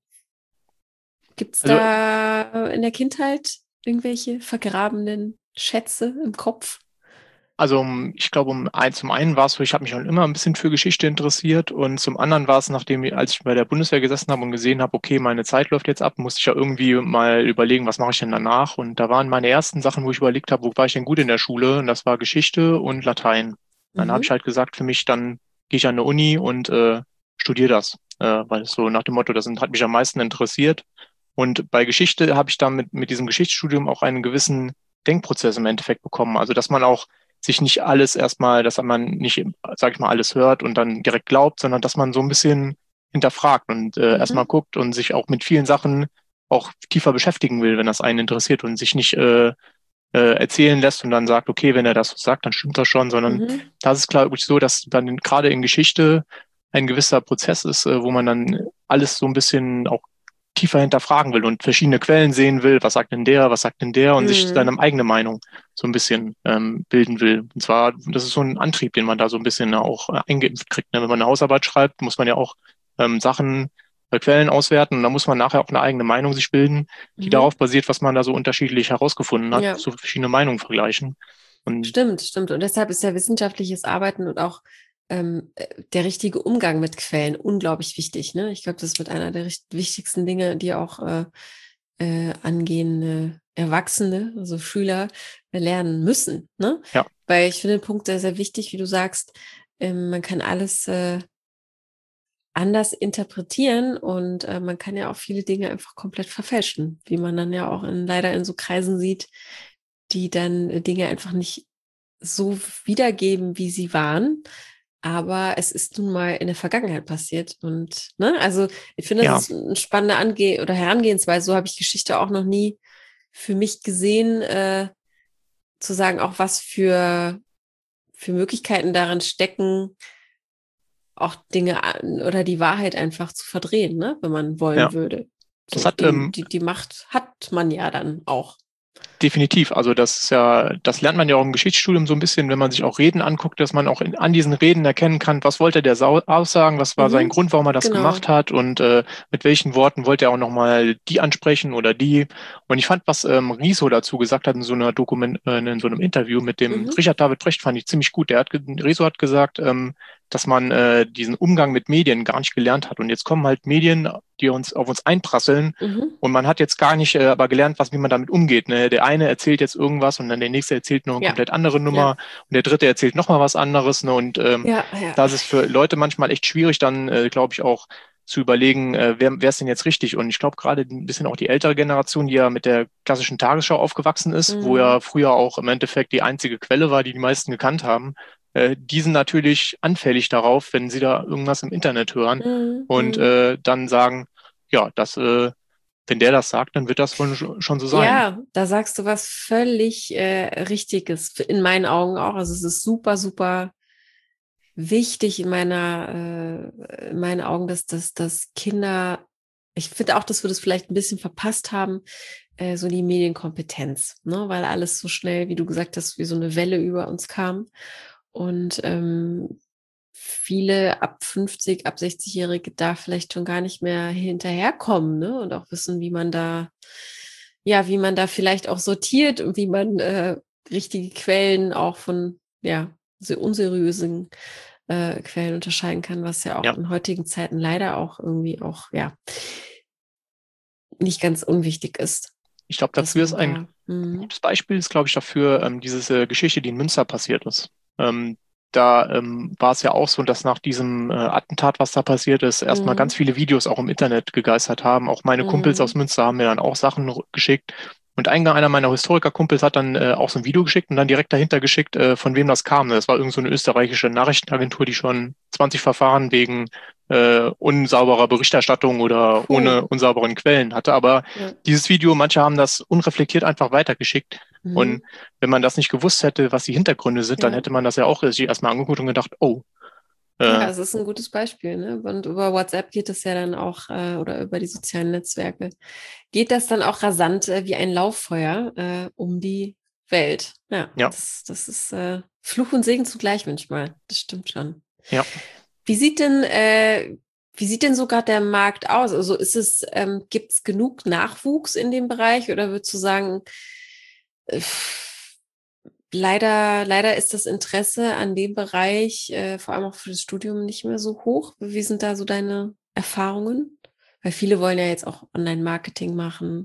Gibt es Also da in der Kindheit irgendwelche vergrabenen Schätze im Kopf? Also um, ich glaube, um ein, zum einen war es so, ich habe mich schon immer ein bisschen für Geschichte interessiert und zum anderen war es, nachdem, ich- als ich bei der Bundeswehr gesessen habe und gesehen habe, okay, meine Zeit läuft jetzt ab, musste ich ja irgendwie mal überlegen, was mache ich denn danach? Und da waren meine ersten Sachen, wo ich überlegt habe, wo war ich denn gut in der Schule? Und das war Geschichte und Latein. Dann habe ich Mhm. halt gesagt, für mich, dann gehe ich an eine Uni und äh, studiere das, äh, weil es so nach dem Motto, das sind, hat mich am meisten interessiert. Und bei Geschichte habe ich dann mit, mit diesem Geschichtsstudium auch einen gewissen Denkprozess im Endeffekt bekommen. Also, dass man auch sich nicht alles erstmal, dass man nicht, sag ich mal, alles hört und dann direkt glaubt, sondern dass man so ein bisschen hinterfragt und äh, erstmal Mhm. guckt und sich auch mit vielen Sachen auch tiefer beschäftigen will, wenn das einen interessiert und sich nicht äh, äh, erzählen lässt und dann sagt, okay, wenn er das so sagt, dann stimmt das schon, sondern Mhm. das ist glaube ich so, dass dann gerade in Geschichte ein gewisser Prozess ist, äh, wo man dann alles so ein bisschen auch tiefer hinterfragen will und verschiedene Quellen sehen will, was sagt denn der, was sagt denn der und sich Mhm. seine eigene Meinung so ein bisschen ähm, bilden will. Und zwar, das ist so ein Antrieb, den man da so ein bisschen auch äh, eingeimpft kriegt. Ne? Wenn man eine Hausarbeit schreibt, muss man ja auch ähm, Sachen, äh, Quellen auswerten und da muss man nachher auch eine eigene Meinung sich bilden, die Mhm. darauf basiert, was man da so unterschiedlich herausgefunden hat, Ja. so verschiedene Meinungen vergleichen. Und Stimmt, stimmt. Und deshalb ist ja wissenschaftliches Arbeiten und auch ähm, äh, der richtige Umgang mit Quellen unglaublich wichtig. Ne? Ich glaube, das wird einer der richt- wichtigsten Dinge, die auch äh, äh, angehende Erwachsene, also Schüler, lernen müssen. Ne? Ja. Weil ich finde den Punkt sehr, sehr wichtig, wie du sagst, ähm, man kann alles äh, anders interpretieren und äh, man kann ja auch viele Dinge einfach komplett verfälschen, wie man dann ja auch in, leider in so Kreisen sieht, die dann äh, Dinge einfach nicht so wiedergeben, wie sie waren. Aber es ist nun mal in der Vergangenheit passiert. Und, ne, also ich finde, Ja. das ist eine spannende Ange- oder Herangehensweise. So habe ich Geschichte auch noch nie für mich gesehen, äh, zu sagen, auch was für, für Möglichkeiten darin stecken, auch Dinge an- oder die Wahrheit einfach zu verdrehen, ne, wenn man wollen Ja. würde. Das So, hat, den, ähm, die, die Macht hat man ja dann auch. definitiv. Also das ist ja, das lernt man ja auch im Geschichtsstudium so ein bisschen, wenn man sich auch Reden anguckt, dass man auch in, an diesen Reden erkennen kann, was wollte der Sau aussagen, was war sein Mhm, Grund, warum er das genau. gemacht hat und äh, mit welchen Worten wollte er auch nochmal die ansprechen oder die. Und ich fand, was ähm, Riso dazu gesagt hat in so einer Dokument, äh, in so einem Interview mit dem Mhm, Richard David Precht, fand ich ziemlich gut. Der hat, ge- Riso hat gesagt, ähm, dass man äh, diesen Umgang mit Medien gar nicht gelernt hat. Und jetzt kommen halt Medien, die uns auf uns einprasseln. mhm, Und man hat jetzt gar nicht äh, aber gelernt, was, wie man damit umgeht. Ne? Der eine erzählt jetzt irgendwas und dann der nächste erzählt noch eine ja, komplett andere Nummer ja, und der dritte erzählt nochmal was anderes. Ne? Und ähm, ja, ja. da ist es für Leute manchmal echt schwierig, dann äh, glaube ich auch zu überlegen, äh, wer, wer ist denn jetzt richtig? Und ich glaube gerade ein bisschen auch die ältere Generation, die ja mit der klassischen Tagesschau aufgewachsen ist, wo ja Mhm, früher auch im Endeffekt die einzige Quelle war, die die meisten gekannt haben, äh, die sind natürlich anfällig darauf, wenn sie da irgendwas im Internet hören mhm, und mhm. äh, dann sagen, ja, das äh, wenn der das sagt, dann wird das wohl schon so sein. Ja, da sagst du was völlig äh, Richtiges, in meinen Augen auch. Also es ist super, super wichtig in meiner, äh, in meinen Augen, dass, dass, dass Kinder, ich finde auch, dass wir das vielleicht ein bisschen verpasst haben, äh, so die Medienkompetenz, ne? Weil alles so schnell, wie du gesagt hast, wie so eine Welle über uns kam. Und ähm, viele ab fünfzig, ab sechzig-Jährige da vielleicht schon gar nicht mehr hinterherkommen, ne? Und auch wissen, wie man da, ja, wie man da vielleicht auch sortiert und wie man äh, richtige Quellen auch von, ja, so unseriösen äh, Quellen unterscheiden kann, was ja auch Ja, in heutigen Zeiten leider auch irgendwie auch, ja, nicht ganz unwichtig ist, ich glaube, dass dafür ist man ein da, mh, gutes Beispiel, ist, glaube ich, dafür ähm, diese äh, Geschichte, die in Münster passiert ist. Ähm, da ähm, war es ja auch so, dass nach diesem äh, Attentat, was da passiert ist, erstmal mh, ganz viele Videos auch im Internet gegeistert haben. Auch meine Kumpels mh, aus Münster haben mir dann auch Sachen r- geschickt. Und ein, einer meiner Historikerkumpels hat dann äh, auch so ein Video geschickt und dann direkt dahinter geschickt, äh, von wem das kam. Das war irgend so eine österreichische Nachrichtenagentur, die schon zwanzig Verfahren wegen äh, unsauberer Berichterstattung oder puh, ohne unsauberen Quellen hatte. Aber ja, dieses Video, manche haben das unreflektiert einfach weitergeschickt. mhm, Und wenn man das nicht gewusst hätte, was die Hintergründe sind, dann ja. hätte man das ja auch sich erstmal angeguckt und gedacht, oh, Ja, äh, es ist ein gutes Beispiel, ne? Und über WhatsApp geht es ja dann auch, äh, oder über die sozialen Netzwerke, geht das dann auch rasant äh, wie ein Lauffeuer äh, um die Welt. Ja, ja, das, das ist äh, Fluch und Segen zugleich manchmal. Das stimmt schon. ja. Wie sieht denn, äh, wie sieht denn sogar der Markt aus? Also ist es, ähm, gibt es genug Nachwuchs in dem Bereich oder würdest du sagen, äh, leider, leider ist das Interesse an dem Bereich, äh, vor allem auch für das Studium, nicht mehr so hoch? Wie sind da so deine Erfahrungen? Weil viele wollen ja jetzt auch Online-Marketing machen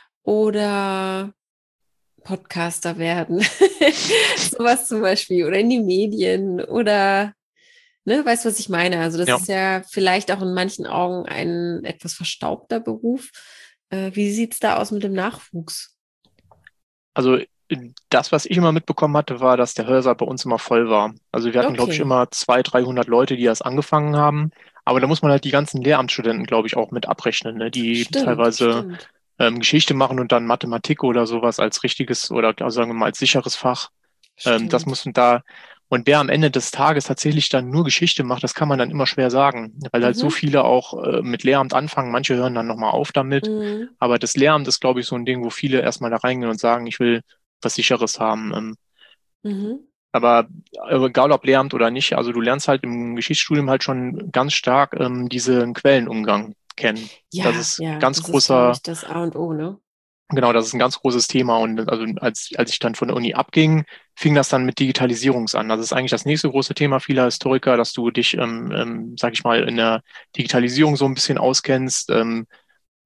oder Podcaster werden. Sowas zum Beispiel. Oder in die Medien oder, ne, weißt du, was ich meine? Also das Ja, ist ja vielleicht auch in manchen Augen ein etwas verstaubter Beruf. Äh, wie sieht's da aus mit dem Nachwuchs? also äh, das, was ich immer mitbekommen hatte, war, dass der Hörsaal bei uns immer voll war. Also wir hatten, glaube ich, Okay, immer zweihundert, dreihundert Leute, die das angefangen haben. Aber da muss man halt die ganzen Lehramtsstudenten, glaube ich, auch mit abrechnen, ne? Die stimmt, teilweise stimmt, ähm, Geschichte machen und dann Mathematik oder sowas als richtiges oder also sagen wir mal als sicheres Fach. Ähm, das stimmt. muss man da, und wer am Ende des Tages tatsächlich dann nur Geschichte macht, das kann man dann immer schwer sagen, weil halt so Mhm. viele auch äh, mit Lehramt anfangen. Manche hören dann nochmal auf damit. Mhm. Aber das Lehramt ist, glaube ich, so ein Ding, wo viele erstmal da reingehen und sagen, ich will was Sicheres haben. Ähm, Mhm. aber äh, egal ob Lehramt oder nicht, also du lernst halt im Geschichtsstudium halt schon ganz stark ähm, diesen Quellenumgang kennen. Das Ja, ist ja, ganz das ist, glaube großer. ich, das A und O, ne? Genau, das ist ein ganz großes Thema. Und also als, als ich dann von der Uni abging, fing das dann mit Digitalisierung an. Das ist eigentlich das nächste große Thema vieler Historiker, dass du dich, ähm, ähm, sag ich mal, in der Digitalisierung so ein bisschen auskennst. Ähm,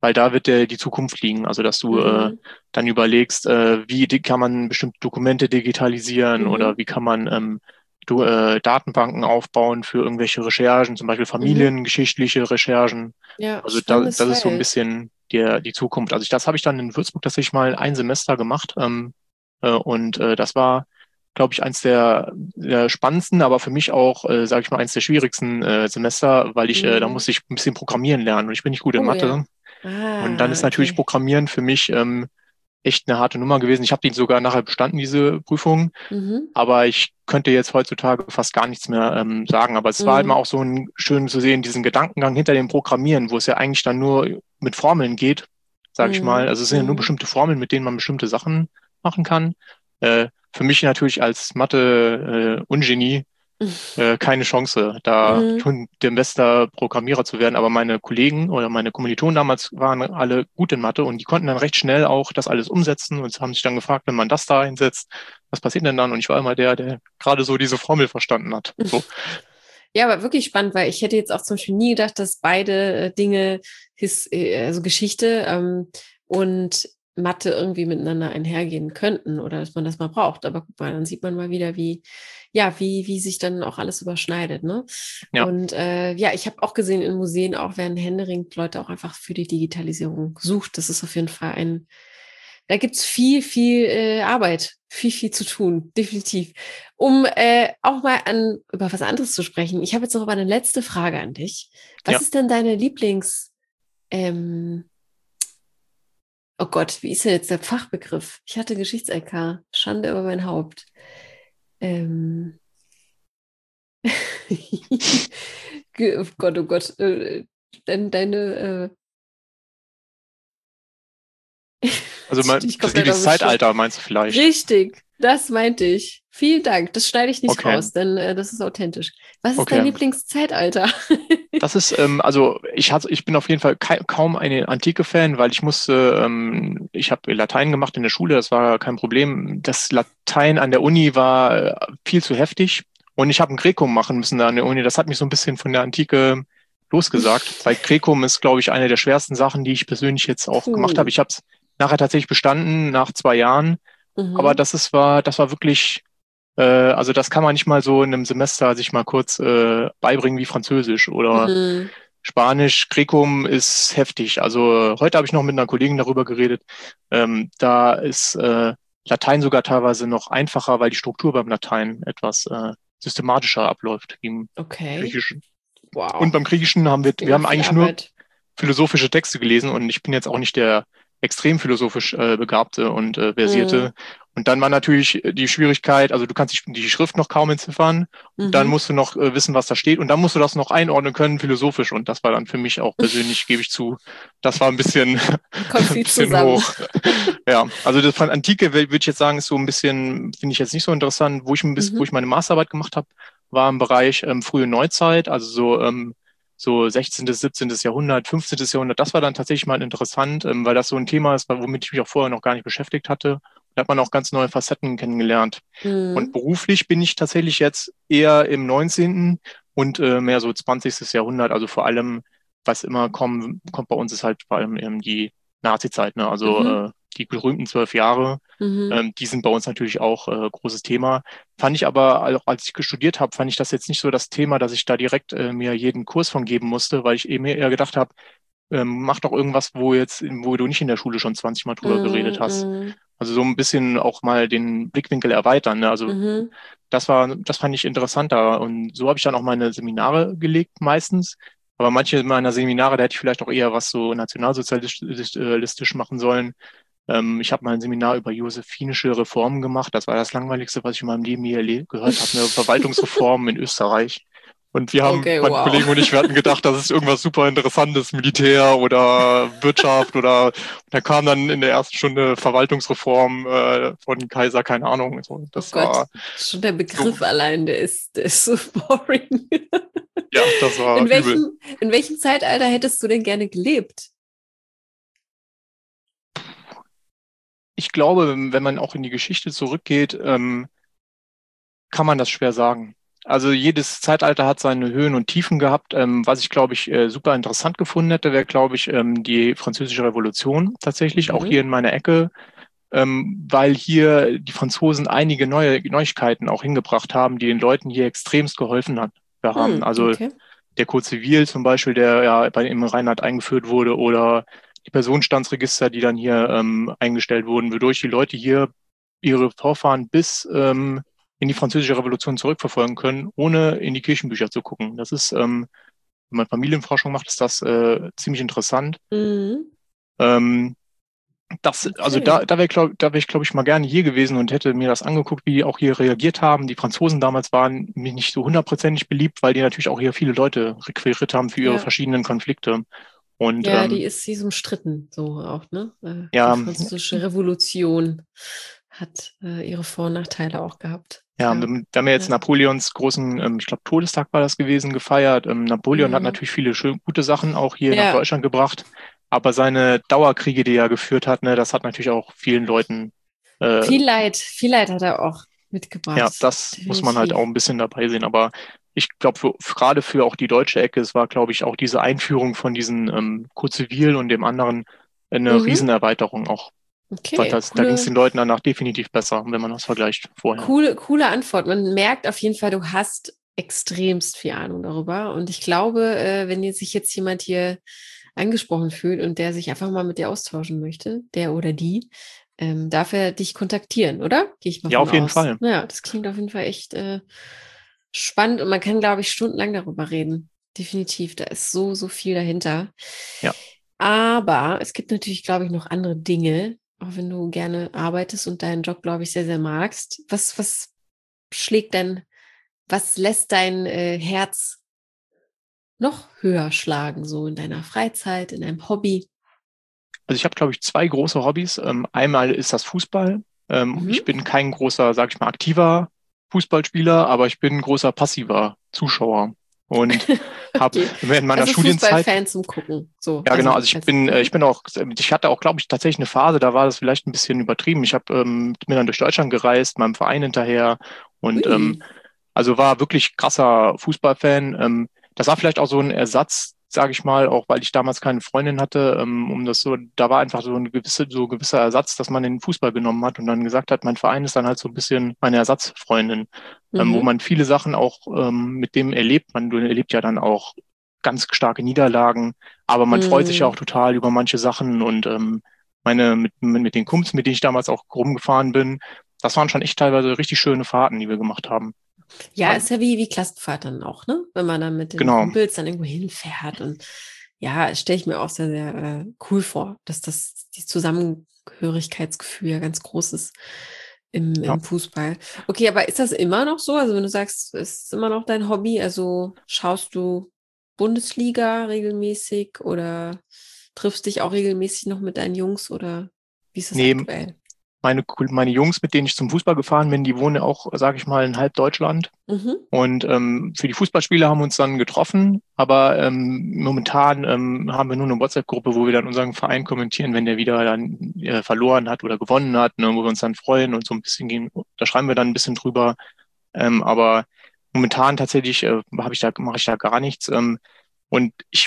weil da wird der, die Zukunft liegen. Also dass du äh, Mhm. dann überlegst, äh, wie di- kann man bestimmte Dokumente digitalisieren oder Mhm. wie kann man ähm, du, äh, Datenbanken aufbauen für irgendwelche Recherchen, zum Beispiel Mhm. familiengeschichtliche Recherchen. Ja, Also da, spannendes das ist so ein Feld. bisschen die, die Zukunft. Also ich, das habe ich dann in Würzburg tatsächlich mal ein Semester gemacht. Ähm, äh, und äh, das war, glaube ich, eins der, der spannendsten, aber für mich auch, äh, sage ich mal, eins der schwierigsten äh, Semester, weil ich, äh, da Mhm. musste ich ein bisschen programmieren lernen und ich bin nicht gut in Oh ja. Mathe. Und dann Ah, ist natürlich okay. Programmieren für mich ähm, echt eine harte Nummer gewesen. Ich habe die sogar nachher bestanden, diese Prüfung, Mhm. aber ich könnte jetzt heutzutage fast gar nichts mehr ähm, sagen. Aber es war immer Mhm. auch so ein schön zu sehen, diesen Gedankengang hinter dem Programmieren, wo es ja eigentlich dann nur mit Formeln geht, sage ich mal. Mhm. Also es sind ja nur Mhm. bestimmte Formeln, mit denen man bestimmte Sachen machen kann. Äh, für mich natürlich als Mathe-Ungenie äh, keine Chance, da Mhm. schon der beste Programmierer zu werden. Aber meine Kollegen oder meine Kommilitonen damals waren alle gut in Mathe und die konnten dann recht schnell auch das alles umsetzen und haben sich dann gefragt, wenn man das da einsetzt, was passiert denn dann? Und ich war immer der, der gerade so diese Formel verstanden hat. So, Ja, aber wirklich spannend, weil ich hätte jetzt auch zum Beispiel nie gedacht, dass beide äh, Dinge, his, äh, also Geschichte ähm, und Mathe irgendwie miteinander einhergehen könnten oder dass man das mal braucht. Aber guck mal, dann sieht man mal wieder, wie, ja, wie, wie sich dann auch alles überschneidet, ne? ja, Und äh, ja, ich habe auch gesehen, in Museen auch werden händeringend Leute auch einfach für die Digitalisierung gesucht. Das ist auf jeden Fall ein, da gibt's viel, viel äh, Arbeit, viel, viel zu tun, definitiv. Um äh, auch mal an über was anderes zu sprechen. Ich habe jetzt noch aber eine letzte Frage an dich. Was ja. ist denn deine Lieblings, ähm, oh Gott, wie ist denn jetzt der Fachbegriff? Ich hatte Geschichts-L K, Schande über mein Haupt. Ähm, Ge- oh Gott, oh Gott, äh, dein, deine, äh, Also ich mein, komme das da noch bestimmt. Lieblingszeitalter meinst du vielleicht? Richtig, das meinte ich. Vielen Dank. Das schneide ich nicht Okay, raus, denn äh, das ist authentisch. Was ist dein okay. Lieblingszeitalter? Das ist, ähm, also ich hatte, ich bin auf jeden Fall kei- kaum eine Antike-Fan, weil ich musste, ähm, ich habe Latein gemacht in der Schule, das war kein Problem. Das Latein an der Uni war äh, viel zu heftig und ich habe ein Graecum machen müssen da an der Uni. Das hat mich so ein bisschen von der Antike losgesagt, weil Graecum ist, glaube ich, eine der schwersten Sachen, die ich persönlich jetzt auch gemacht habe. Puh. Ich habe es nachher tatsächlich bestanden, nach zwei Jahren, aber Mhm. das ist, war, das war wirklich äh, also das kann man nicht mal so in einem Semester sich mal kurz äh, beibringen wie Französisch oder Mhm. Spanisch. Grecum ist heftig. Also heute habe ich noch mit einer Kollegin darüber geredet. Ähm, da ist äh, Latein sogar teilweise noch einfacher, weil die Struktur beim Latein etwas äh, systematischer abläuft wie im Okay. Griechischen. Und Wow. beim Griechischen haben wir, Klingt wir nach haben viel eigentlich nur Arbeit. philosophische Texte gelesen und ich bin jetzt auch nicht der extrem philosophisch äh, Begabte und äh, Versierte. Mhm. Und dann war natürlich die Schwierigkeit, also du kannst die, die Schrift noch kaum entziffern und dann Mhm. musst du noch äh, wissen, was da steht und dann musst du das noch einordnen können philosophisch und das war dann für mich auch persönlich, gebe ich zu, das war ein bisschen, Kommt ein viel bisschen zusammen. hoch. Ja, also das von Antike würde ich jetzt sagen, ist so ein bisschen, finde ich jetzt nicht so interessant. Wo ich ein bisschen, wo ich Mhm. meine Masterarbeit gemacht habe, war im Bereich ähm, frühe Neuzeit, also so ähm, so sechzehntes., siebzehntes. Jahrhundert, fünfzehntes. Jahrhundert. Das war dann tatsächlich mal interessant, ähm, weil das so ein Thema ist, womit ich mich auch vorher noch gar nicht beschäftigt hatte. Da hat man auch ganz neue Facetten kennengelernt. Und Mhm. beruflich bin ich tatsächlich jetzt eher im neunzehnten und äh, mehr so zwanzigstes. Jahrhundert. Also vor allem, was immer kommt, kommt bei uns ist halt vor allem ähm, die Nazi-Zeit, ne? Also Mhm. äh, die berühmten zwölf Jahre. Mhm. Ähm, die sind bei uns natürlich auch äh, großes Thema. Fand ich aber, auch als ich studiert habe, fand ich das jetzt nicht so das Thema, dass ich da direkt äh, mir jeden Kurs von geben musste, weil ich eben eher gedacht habe, ähm, mach doch irgendwas, wo jetzt, wo du nicht in der Schule schon zwanzig Mal drüber geredet hast. Mhm. Also so ein bisschen auch mal den Blickwinkel erweitern. Ne? Also Mhm. das war, das fand ich interessanter. Und so habe ich dann auch meine Seminare gelegt meistens. Aber manche meiner Seminare, da hätte ich vielleicht auch eher was so nationalsozialistisch machen sollen. Ähm, ich habe mal ein Seminar über josephinische Reformen gemacht. Das war das Langweiligste, was ich in meinem Leben je erle- gehört habe. Eine Verwaltungsreform in Österreich. Und wir haben, Okay, mein wow. Kollegen und ich, wir hatten gedacht, das ist irgendwas super Interessantes, Militär oder Wirtschaft oder und da kam dann in der ersten Stunde Verwaltungsreform äh, von Kaiser, keine Ahnung. So, Oh das Gott, war schon der so, Begriff allein, der ist, der ist so boring. ja, das war In übel. welchem, in welchem Zeitalter hättest du denn gerne gelebt? Ich glaube, wenn man auch in die Geschichte zurückgeht, ähm, kann man das schwer sagen. also jedes Zeitalter hat seine Höhen und Tiefen gehabt. Ähm, was ich, glaube ich, äh, super interessant gefunden hätte, wäre, glaube ich, ähm, die Französische Revolution tatsächlich, auch hier Mhm. in meiner Ecke, ähm, weil hier die Franzosen einige neue Neuigkeiten auch hingebracht haben, die den Leuten hier extremst geholfen hat, haben. Hm, Also okay. der Code Civil zum Beispiel, der ja bei im Rheinland eingeführt wurde, oder die Personenstandsregister, die dann hier ähm, eingestellt wurden, wodurch die Leute hier ihre Vorfahren bis ähm, in die Französische Revolution zurückverfolgen können, ohne in die Kirchenbücher zu gucken. Das ist, ähm, wenn man Familienforschung macht, ist das äh, ziemlich interessant. Mhm. Ähm, das, also Okay. da, da wäre, glaub, da wäre ich, glaube ich, mal gerne hier gewesen und hätte mir das angeguckt, wie die auch hier reagiert haben. Die Franzosen damals waren mir nicht so hundertprozentig beliebt, weil die natürlich auch hier viele Leute requiriert haben für ihre Ja. verschiedenen Konflikte. Und Ja, die ähm, ist, sie ist umstritten, so auch, ne? Äh, Die ja, Französische Revolution hat äh, ihre Vor- und Nachteile auch gehabt. ja, wir Ja. haben wir haben ja jetzt Ja. Napoleons großen, ähm, ich glaube, Todestag war das gewesen, gefeiert. Ähm, Napoleon hat Mhm. natürlich viele schön, gute Sachen auch hier nach Ja, Deutschland gebracht, aber seine Dauerkriege, die er geführt hat, ne, das hat natürlich auch vielen Leuten, äh, viel Leid, viel Leid hat er auch ja, mitgebracht. das muss man halt auch Definitiv. ein bisschen dabei sehen. Aber ich glaube, für, gerade für auch die deutsche Ecke, es war, glaube ich, auch diese Einführung von diesen ähm, Code Civil und dem anderen eine Mhm. Riesenerweiterung auch. Weil Okay, das, da ging es coole, den Leuten danach definitiv besser, wenn man das vergleicht vorher. coole, coole Antwort. Man merkt auf jeden Fall, du hast extremst viel Ahnung darüber. Und ich glaube, äh, wenn jetzt sich jetzt jemand hier angesprochen fühlt und der sich einfach mal mit dir austauschen möchte, der oder die, ähm, darf er dich kontaktieren, oder? Gehe ich mal Ja, von auf jeden aus. Fall. Ja, das klingt auf jeden Fall echt äh, spannend und man kann, glaube ich, stundenlang darüber reden. Definitiv, da ist so, so viel dahinter. Ja. Aber es gibt natürlich, glaube ich, noch andere Dinge, auch wenn du gerne arbeitest und deinen Job, glaube ich, sehr, sehr magst. Was, was schlägt dein, was lässt dein äh, Herz noch höher schlagen, so in deiner Freizeit, in deinem Hobby? Also ich habe, glaube ich, zwei große Hobbys. Ähm, einmal ist das Fußball. Ähm, ich Mhm. bin kein großer, sag ich mal, aktiver Fußballspieler, aber ich bin ein großer passiver Zuschauer und habe Okay. während meiner Also Studienzeit, Fußballfan zum Gucken. So, ja genau, also also ich als, bin, äh, mhm. ich bin auch, ich hatte auch, glaube ich, tatsächlich eine Phase, da war das vielleicht ein bisschen übertrieben. Ich habe ähm, bin dann durch Deutschland gereist, meinem Verein hinterher und ähm, Ui. also war wirklich krasser Fußballfan. Ähm, das war vielleicht auch so ein Ersatz, sage ich mal, auch weil ich damals keine Freundin hatte, ähm, um das so, da war einfach so ein gewisse, so gewisser Ersatz, dass man den Fußball genommen hat und dann gesagt hat, mein Verein ist dann halt so ein bisschen meine Ersatzfreundin, ähm, wo Mhm. man viele Sachen auch ähm, mit dem erlebt. Man du erlebt ja dann auch ganz starke Niederlagen, aber man freut sich ja auch Mhm. total über manche Sachen und ähm, meine mit, mit, mit den Kumpels, mit denen ich damals auch rumgefahren bin, das waren schon echt teilweise richtig schöne Fahrten, die wir gemacht haben. Ja, Also, ist ja wie, wie Klassenfahrt dann auch, ne? Wenn man dann mit den genau. Kumpels dann irgendwo hinfährt. Und ja, stelle ich mir auch sehr, sehr äh, cool vor, dass das die Zusammengehörigkeitsgefühl ja ganz groß ist im, Ja. im Fußball. Okay, aber ist das immer noch so? Also wenn du sagst, es ist immer noch dein Hobby, also schaust du Bundesliga regelmäßig oder triffst dich auch regelmäßig noch mit deinen Jungs oder wie ist das Nee, aktuell? meine, meine Jungs, mit denen ich zum Fußball gefahren bin, die wohnen ja auch, sage ich mal, in halb Deutschland. Mhm. Und ähm, für die Fußballspiele haben wir uns dann getroffen, aber ähm, momentan ähm, haben wir nur eine WhatsApp-Gruppe, wo wir dann unseren Verein kommentieren, wenn der wieder dann äh, verloren hat oder gewonnen hat, ne, wo wir uns dann freuen und so ein bisschen gehen. Da schreiben wir dann ein bisschen drüber. Ähm, aber momentan tatsächlich äh, habe ich da, mache ich da gar nichts. Ähm, und ich,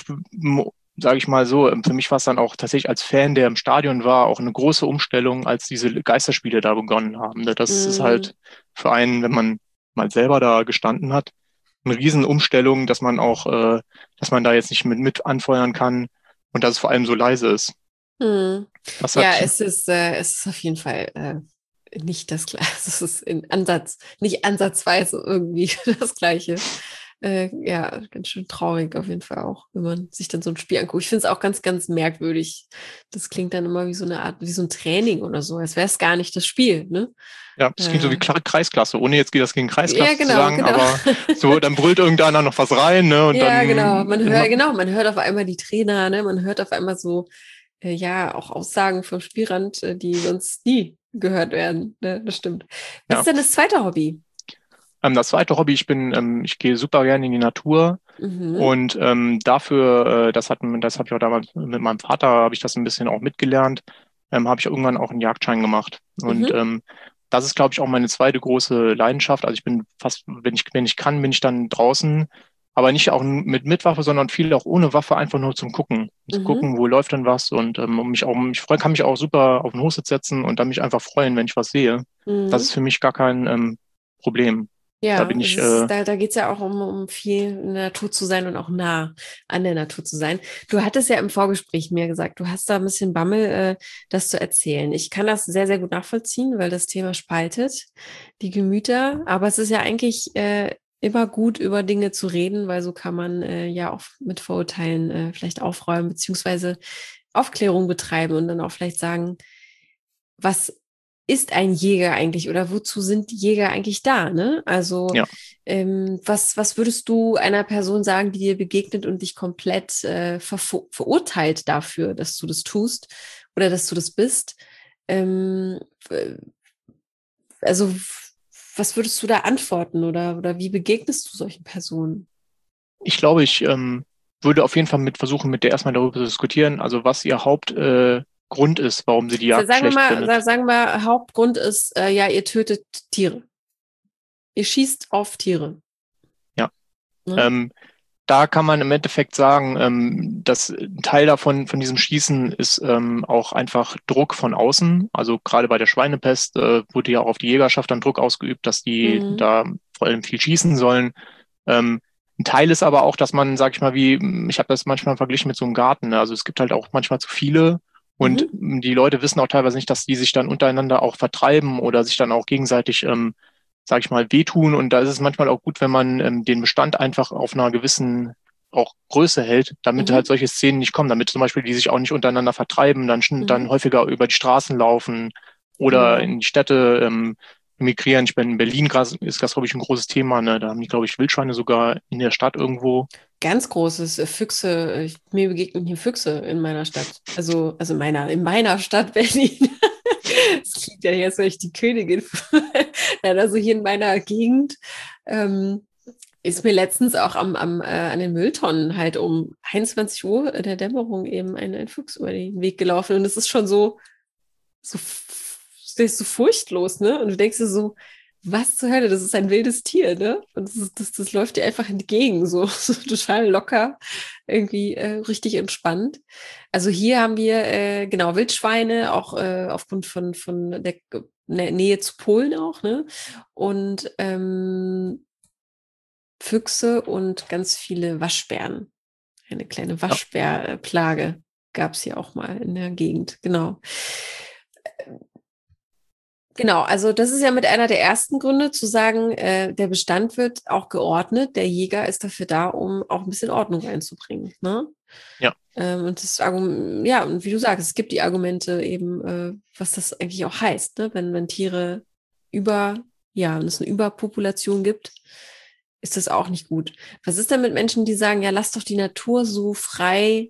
sage ich mal so, ähm, für mich war es dann auch tatsächlich als Fan, der im Stadion war, auch eine große Umstellung, als diese Geisterspiele da begonnen haben. Ne? Das ist Mhm. halt für einen, wenn man mal selber da gestanden hat, eine Riesenumstellung, dass man auch, äh, dass man da jetzt nicht mit, mit anfeuern kann und dass es vor allem so leise ist. Hm. Das Ja, hat, es ist, äh, es ist auf jeden Fall äh, nicht das Gleiche. Es ist in Ansatz, nicht ansatzweise irgendwie das Gleiche. Äh, ja, ganz schön traurig auf jeden Fall auch, wenn man sich dann so ein Spiel anguckt. Ich finde es auch ganz, ganz merkwürdig. Das klingt dann immer wie so eine Art, wie so ein Training oder so, als wäre es gar nicht das Spiel, ne? ja, das klingt so wie Äh, Kla- Kreisklasse, ohne jetzt geht das gegen ja, Kreisklasse zu genau, sagen, genau. aber so, dann brüllt irgendeiner noch was rein, ne, und Ja, genau. Man hört, dann, genau, man hört auf einmal die Trainer, ne? Man hört auf einmal so, äh, ja, auch Aussagen vom Spielrand, äh, die sonst nie gehört werden. Ne? Das stimmt. Was ist ja. denn das zweite Hobby? Ähm, das zweite Hobby, ich bin, ähm, ich gehe super gerne in die Natur Mhm. und ähm, dafür, äh, das hat, das habe ich auch damals mit meinem Vater, habe ich das ein bisschen auch mitgelernt, ähm, habe ich irgendwann auch einen Jagdschein gemacht. Und Mhm. ähm, das ist, glaube ich, auch meine zweite große Leidenschaft. Also ich bin fast, wenn ich, wenn ich kann, bin ich dann draußen, aber nicht auch mit, mit Waffe, sondern viel auch ohne Waffe, einfach nur zum Gucken. Zu Mhm. gucken, wo läuft denn was und ähm, um mich auch, ich freu, kann mich auch super auf den Hochsitz setzen und dann mich einfach freuen, wenn ich was sehe. Das ist Mhm. für mich gar kein ähm, Problem. Da Ja, bin es ich, ist, äh, da, da geht es ja auch um, um viel in der Natur zu sein und auch nah an der Natur zu sein. Du hattest ja im Vorgespräch mir gesagt, du hast da ein bisschen Bammel, äh, das zu erzählen. Ich kann das sehr, sehr gut nachvollziehen, weil das Thema spaltet die Gemüter. Aber es ist ja eigentlich äh, immer gut, über Dinge zu reden, weil so kann man äh, ja auch mit Vorurteilen äh, vielleicht aufräumen, beziehungsweise Aufklärung betreiben und dann auch vielleicht sagen, was ist ein Jäger eigentlich oder wozu sind die Jäger eigentlich da, ne? Also ja. ähm, was, was würdest du einer Person sagen, die dir begegnet und dich komplett äh, ver verurteilt dafür, dass du das tust oder dass du das bist? Ähm, äh, also was würdest du da antworten oder, oder wie begegnest du solchen Personen? Ich glaube, ich ähm, würde auf jeden Fall mit versuchen, mit der erstmal darüber zu diskutieren, also was ihr Hauptgrund äh, Grund ist, warum sie die Sa- Jagd Sagen wir schlecht mal, sa- findet. sagen wir, Hauptgrund ist, äh, ja, ihr tötet Tiere. Ihr schießt auf Tiere. Ja. Ne? Ähm, Da kann man im Endeffekt sagen, ähm, dass ein Teil davon, von diesem Schießen ist ähm, auch einfach Druck von außen. Also gerade bei der Schweinepest äh, wurde ja auch auf die Jägerschaft dann Druck ausgeübt, dass die Mhm. da vor allem viel schießen sollen. Ähm, ein Teil ist aber auch, dass man, sag ich mal, wie, ich habe das manchmal verglichen mit so einem Garten, ne? Also es gibt halt auch manchmal zu viele und Mhm. die Leute wissen auch teilweise nicht, dass die sich dann untereinander auch vertreiben oder sich dann auch gegenseitig ähm, sage ich mal, wehtun. Und da ist es manchmal auch gut, wenn man ähm, den Bestand einfach auf einer gewissen auch Größe hält, damit halt Mhm. solche Szenen nicht kommen, damit zum Beispiel die sich auch nicht untereinander vertreiben, dann, schon- dann Mhm. häufiger über die Straßen laufen oder Genau. in die Städte ähm, migrieren. Ich bin in Berlin, grad- ist das, glaube ich, ein großes Thema. Ne? Da haben die, glaube ich, Wildschweine sogar in der Stadt irgendwo. Ganz großes äh, Füchse. äh, Ich, mir begegnen hier Füchse in meiner Stadt. Also, also meiner, in meiner Stadt Berlin. Es klingt ja jetzt, wenn ich die Königin. Nein, also hier in meiner Gegend ähm, ist mir letztens auch am, am, äh, an den Mülltonnen halt um einundzwanzig Uhr der Dämmerung eben ein, ein Fuchs über den Weg gelaufen. Und es ist schon so, so, das ist so furchtlos, ne? Und du denkst dir so, was zur Hölle, das ist ein wildes Tier, ne? Und das, ist, das, das läuft dir einfach entgegen, so, so total locker, irgendwie äh, richtig entspannt. Also hier haben wir äh, genau Wildschweine, auch äh, aufgrund von, von der Nä- Nähe zu Polen auch, ne? Und ähm, Füchse und ganz viele Waschbären. Eine kleine Ja, Waschbärplage gab es hier auch mal in der Gegend, genau. Genau, also das ist ja mit einer der ersten Gründe zu sagen, äh, der Bestand wird auch geordnet. Der Jäger ist dafür da, um auch ein bisschen Ordnung reinzubringen. Ne? ja, Ähm, und das Argument, ja, und wie du sagst, es gibt die Argumente eben, äh, was das eigentlich auch heißt, ne? Wenn, wenn Tiere über, ja, wenn es eine Überpopulation gibt, ist das auch nicht gut. Was ist denn mit Menschen, die sagen, ja, lass doch die Natur so frei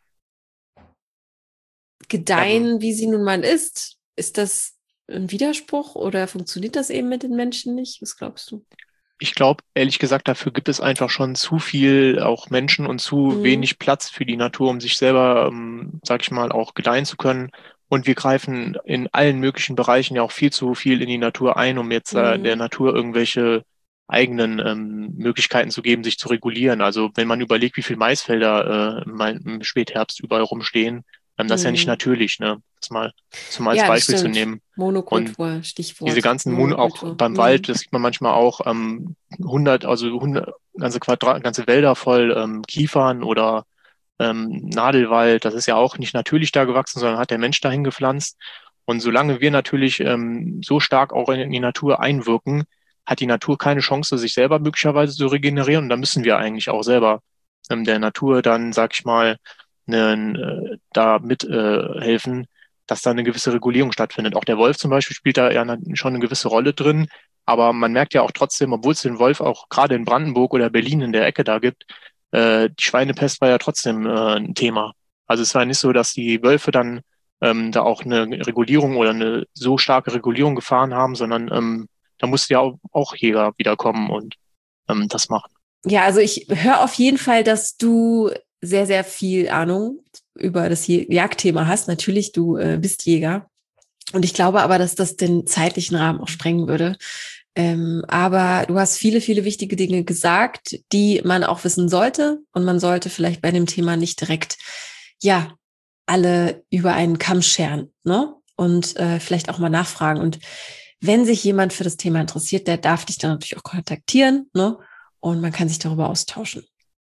ähm, gedeihen, wie sie nun mal ist? Ist das ein Widerspruch oder funktioniert das eben mit den Menschen nicht? Was glaubst du? ich glaube, ehrlich gesagt, dafür gibt es einfach schon zu viel auch Menschen und zu Mhm. wenig Platz für die Natur, um sich selber, ähm, sag ich mal, auch gedeihen zu können. Und wir greifen in allen möglichen Bereichen ja auch viel zu viel in die Natur ein, um jetzt äh, der Mhm. Natur irgendwelche eigenen ähm, Möglichkeiten zu geben, sich zu regulieren. Also wenn man überlegt, wie viele Maisfelder äh, im, im Spätherbst überall rumstehen, ähm, das ist ja nicht Mhm. natürlich, ne? Das mal, das mal als Ja, das Beispiel zu stimmt. nehmen. Und Monokultur, diese Stichwort. ganzen Mun auch Monokultur. beim Wald, Mhm. das sieht man manchmal auch, ähm, hundert, also hundert, ganze Quadrat, ganze Wälder voll ähm, Kiefern oder ähm, Nadelwald. Das ist ja auch nicht natürlich da gewachsen, sondern hat der Mensch dahin gepflanzt. Und solange wir natürlich ähm, so stark auch in die Natur einwirken, hat die Natur keine Chance, sich selber möglicherweise zu regenerieren. Und da müssen wir eigentlich auch selber ähm, der Natur dann, sag ich mal, ne, äh, da mithelfen, äh, helfen, dass da eine gewisse Regulierung stattfindet. Auch der Wolf zum Beispiel spielt da ja schon eine gewisse Rolle drin. Aber man merkt ja auch trotzdem, obwohl es den Wolf auch gerade in Brandenburg oder Berlin in der Ecke da gibt, äh, die Schweinepest war ja trotzdem äh, ein Thema. Also es war nicht so, dass die Wölfe dann ähm, da auch eine Regulierung oder eine so starke Regulierung gefahren haben, sondern ähm, da musste ja auch, auch Jäger wiederkommen und ähm, das machen. Ja, also ich höre auf jeden Fall, dass du sehr, sehr viel Ahnung über das Je- Jagdthema hast. Natürlich, du äh, bist Jäger. Und ich glaube aber, dass das den zeitlichen Rahmen auch sprengen würde. Ähm, aber du hast viele, viele wichtige Dinge gesagt, die man auch wissen sollte. Und man sollte vielleicht bei dem Thema nicht direkt, ja, alle über einen Kamm scheren, ne? Und äh, vielleicht auch mal nachfragen. Und wenn sich jemand für das Thema interessiert, der darf dich dann natürlich auch kontaktieren, ne? Und man kann sich darüber austauschen.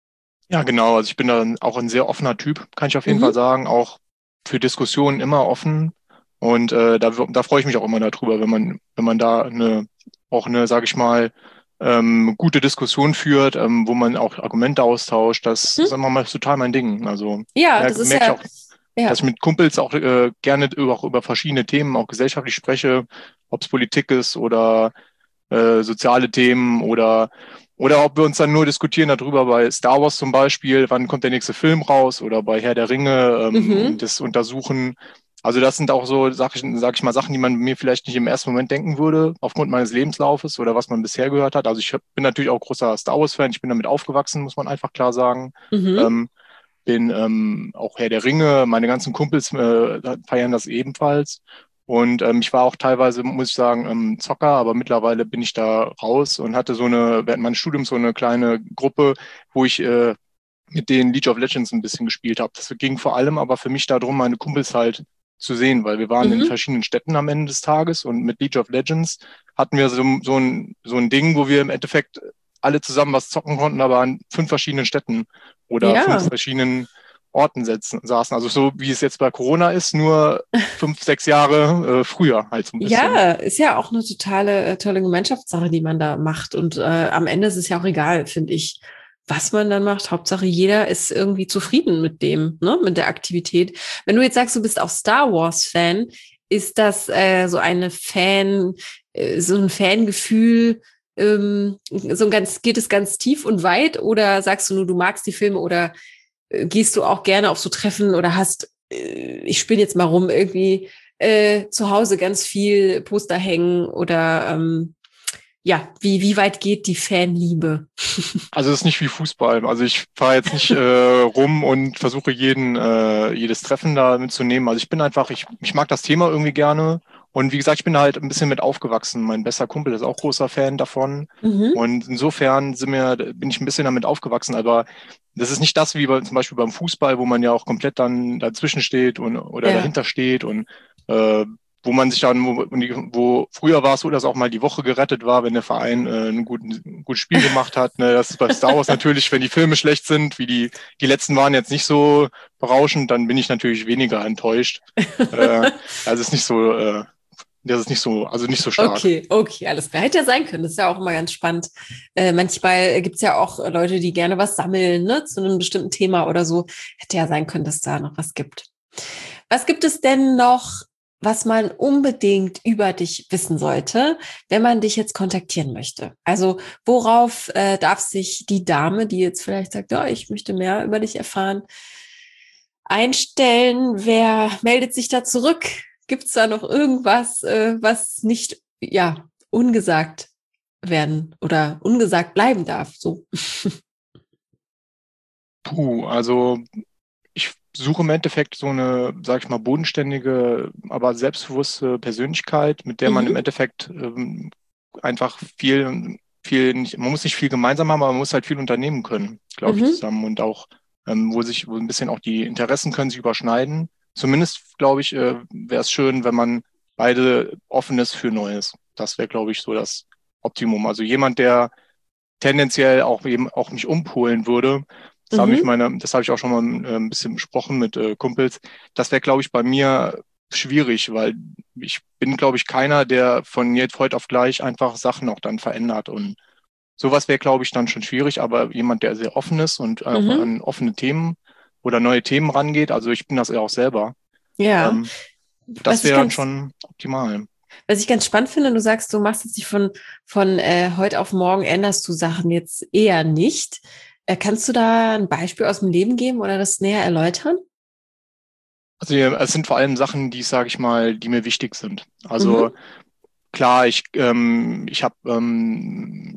Ja, genau. Also ich bin da auch ein sehr offener Typ, kann ich auf jeden Fall Mhm. sagen. Auch für Diskussionen immer offen. Und äh, da, da freue ich mich auch immer darüber, wenn man, wenn man da eine, auch eine, sage ich mal, ähm, gute Diskussion führt, ähm, wo man auch Argumente austauscht. Das ist Mhm. immer mal total mein Ding. Also Ja, das merke ist merk ich ja, auch, dass ja. ich mit Kumpels auch äh, gerne über, auch über verschiedene Themen, auch gesellschaftlich spreche, ob es Politik ist oder äh, soziale Themen oder oder ob wir uns dann nur diskutieren darüber bei Star Wars zum Beispiel, wann kommt der nächste Film raus oder bei Herr der Ringe ähm, und Mhm. das Untersuchen. Also das sind auch so, sag ich, sag ich mal, Sachen, die man mir vielleicht nicht im ersten Moment denken würde, aufgrund meines Lebenslaufes oder was man bisher gehört hat. Also ich hab, bin natürlich auch großer Star Wars-Fan, ich bin damit aufgewachsen, muss man einfach klar sagen. Mhm. Ähm, bin ähm, auch Herr der Ringe, meine ganzen Kumpels äh, feiern das ebenfalls. Und ähm, ich war auch teilweise, muss ich sagen, ähm, Zocker, aber mittlerweile bin ich da raus und hatte so eine, während meines Studiums so eine kleine Gruppe, wo ich äh, mit denen League of Legends ein bisschen gespielt habe. Das ging vor allem aber für mich darum, meine Kumpels halt zu sehen, weil wir waren in Mhm. verschiedenen Städten am Ende des Tages und mit League of Legends hatten wir so, so, ein, so ein Ding, wo wir im Endeffekt alle zusammen was zocken konnten, aber an fünf verschiedenen Städten oder fünf Ja. verschiedenen Orten sitzen, saßen. Also so wie es jetzt bei Corona ist, nur fünf, sechs Jahre äh, früher halt so ein bisschen. Ja, ist ja auch eine totale äh, tolle Gemeinschaftssache, die man da macht. Und äh, am Ende ist es ja auch egal, finde ich, was man dann macht. Hauptsache, jeder ist irgendwie zufrieden mit dem, ne, mit der Aktivität. Wenn du jetzt sagst, du bist auch Star Wars-Fan, ist das äh, so eine Fan, äh, so ein Fangefühl, ähm, so ein ganz, geht es ganz tief und weit, oder sagst du nur, du magst die Filme, oder äh, gehst du auch gerne auf so Treffen oder hast, äh, ich spiele jetzt mal rum, irgendwie äh, zu Hause ganz viel Poster hängen, oder ähm, ja, wie, wie weit geht die Fanliebe? Also es ist nicht wie Fußball. Also ich fahre jetzt nicht äh, rum und versuche jeden äh, jedes Treffen da mitzunehmen. Also ich bin einfach, ich, ich mag das Thema irgendwie gerne. Und wie gesagt, ich bin halt ein bisschen mit aufgewachsen. Mein bester Kumpel ist auch großer Fan davon. Mhm. Und insofern sind wir, bin ich ein bisschen damit aufgewachsen. Aber das ist nicht das wie bei, zum Beispiel beim Fußball, wo man ja auch komplett dann dazwischen steht und oder Ja. dahinter steht und äh, wo man sich dann, wo, wo früher war es so, dass auch mal die Woche gerettet war, wenn der Verein äh, ein, guten, ein gutes Spiel gemacht hat. Ne? Das ist bei Star Wars natürlich, wenn die Filme schlecht sind, wie die, die letzten waren jetzt nicht so berauschend, dann bin ich natürlich weniger enttäuscht. Äh, also es ist nicht so, äh, das ist nicht so, also nicht so stark. Okay, okay, alles klar. Hätte ja sein können. Das ist ja auch immer ganz spannend. Äh, manchmal gibt es ja auch Leute, die gerne was sammeln, ne, zu einem bestimmten Thema oder so. Hätte ja sein können, dass da noch was gibt. Was gibt es denn noch, was man unbedingt über dich wissen sollte, wenn man dich jetzt kontaktieren möchte? Also worauf äh, darf sich die Dame, die jetzt vielleicht sagt, ja, ich möchte mehr über dich erfahren, einstellen? Wer meldet sich da zurück? Gibt es da noch irgendwas, äh, was nicht, ja, ungesagt werden oder ungesagt bleiben darf? So. Puh, also ich suche im Endeffekt so eine, sag ich mal, bodenständige, aber selbstbewusste Persönlichkeit, mit der man im Mhm. Endeffekt ähm, einfach viel, viel, nicht, man muss nicht viel gemeinsam haben, aber man muss halt viel unternehmen können, glaube ich, Mhm. zusammen und auch, ähm, wo sich, wo ein bisschen auch die Interessen können sich überschneiden. Zumindest, glaube ich, äh, wäre es schön, wenn man beide offen ist für Neues. Das wäre, glaube ich, so das Optimum. Also jemand, der tendenziell auch eben auch mich umpolen würde. Das habe ich Mhm. meine, das habe ich auch schon mal äh, ein bisschen besprochen mit äh, Kumpels. Das wäre, glaube ich, bei mir schwierig, weil ich bin, glaube ich, keiner, der von jetzt heute auf gleich einfach Sachen auch dann verändert. Und sowas wäre, glaube ich, dann schon schwierig, aber jemand, der sehr offen ist und auch Mhm. an offene Themen oder neue Themen rangeht, also ich bin das ja auch selber, Ja, ähm, das was ich wäre dann ganz schon optimal. Was ich ganz spannend finde, du sagst, du machst jetzt nicht von, von äh, heute auf morgen änderst du Sachen jetzt eher nicht. Äh, kannst du da ein Beispiel aus dem Leben geben oder das näher erläutern? Also ja, es sind vor allem Sachen, die, sage ich mal, die mir wichtig sind. Also Mhm. klar, ich, ähm, ich habe ähm,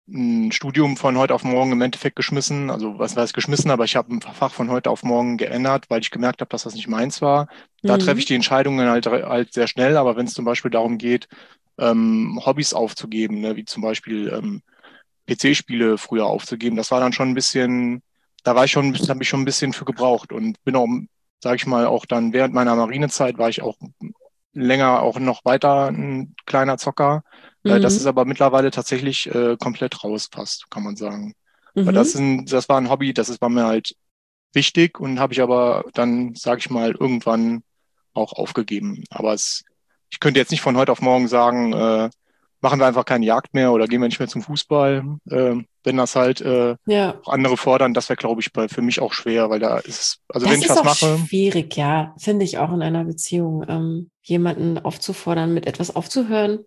ein Studium von heute auf morgen im Endeffekt geschmissen. Also was heißt geschmissen, aber ich habe ein Fach von heute auf morgen geändert, weil ich gemerkt habe, dass das nicht meins war. Da treffe ich Mhm. die Entscheidungen halt, halt sehr schnell, aber wenn es zum Beispiel darum geht, ähm, Hobbys aufzugeben, ne, wie zum Beispiel ähm, P C-Spiele früher aufzugeben, das war dann schon ein bisschen, da war ich schon, da habe ich schon ein bisschen für gebraucht und bin auch, sage ich mal, auch dann während meiner Marinezeit war ich auch länger auch noch weiter ein kleiner Zocker. Äh, das ist Mhm. aber mittlerweile tatsächlich äh, komplett raus fast, kann man sagen. Weil das, Mhm. sind, das war ein Hobby, das ist, war mir halt wichtig und habe ich aber dann, sage ich mal, irgendwann auch aufgegeben. Aber es, ich könnte jetzt nicht von heute auf morgen sagen, äh, machen wir einfach keine Jagd mehr oder gehen wir nicht mehr zum Fußball. Äh, wenn das halt äh, Ja. auch andere fordern, das wäre, glaube ich, bei, für mich auch schwer, weil da ist, also wenn Das ich ist was auch mache, schwierig, ja, finde ich auch in einer Beziehung, ähm, jemanden aufzufordern, mit etwas aufzuhören.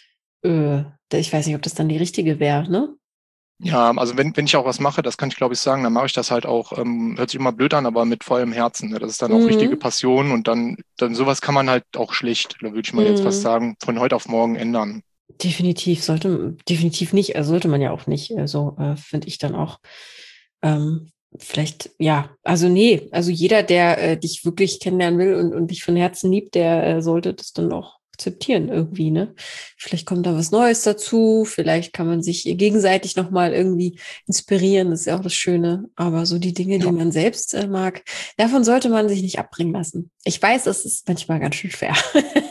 Äh, ich weiß nicht, ob das dann die richtige wäre, ne? ja, also wenn, wenn ich auch was mache, das kann ich glaube ich sagen, dann mache ich das halt auch, ähm, hört sich immer blöd an, aber mit vollem Herzen. Ne? Das ist dann auch richtige Mhm. Passion und dann, dann sowas kann man halt auch schlecht, da würde ich mal jetzt fast Mhm. sagen, von heute auf morgen ändern. Definitiv sollte, definitiv nicht, also sollte man ja auch nicht, also äh, finde ich dann auch. Ähm, vielleicht, ja, also nee, also jeder, der äh, dich wirklich kennenlernen will und, und dich von Herzen liebt, der äh, sollte das dann auch akzeptieren irgendwie, ne? Vielleicht kommt da was Neues dazu, vielleicht kann man sich gegenseitig nochmal irgendwie inspirieren, das ist ja auch das Schöne. Aber so die Dinge, die Ja, man selbst äh, mag, davon sollte man sich nicht abbringen lassen. Ich weiß, das ist manchmal ganz schön schwer.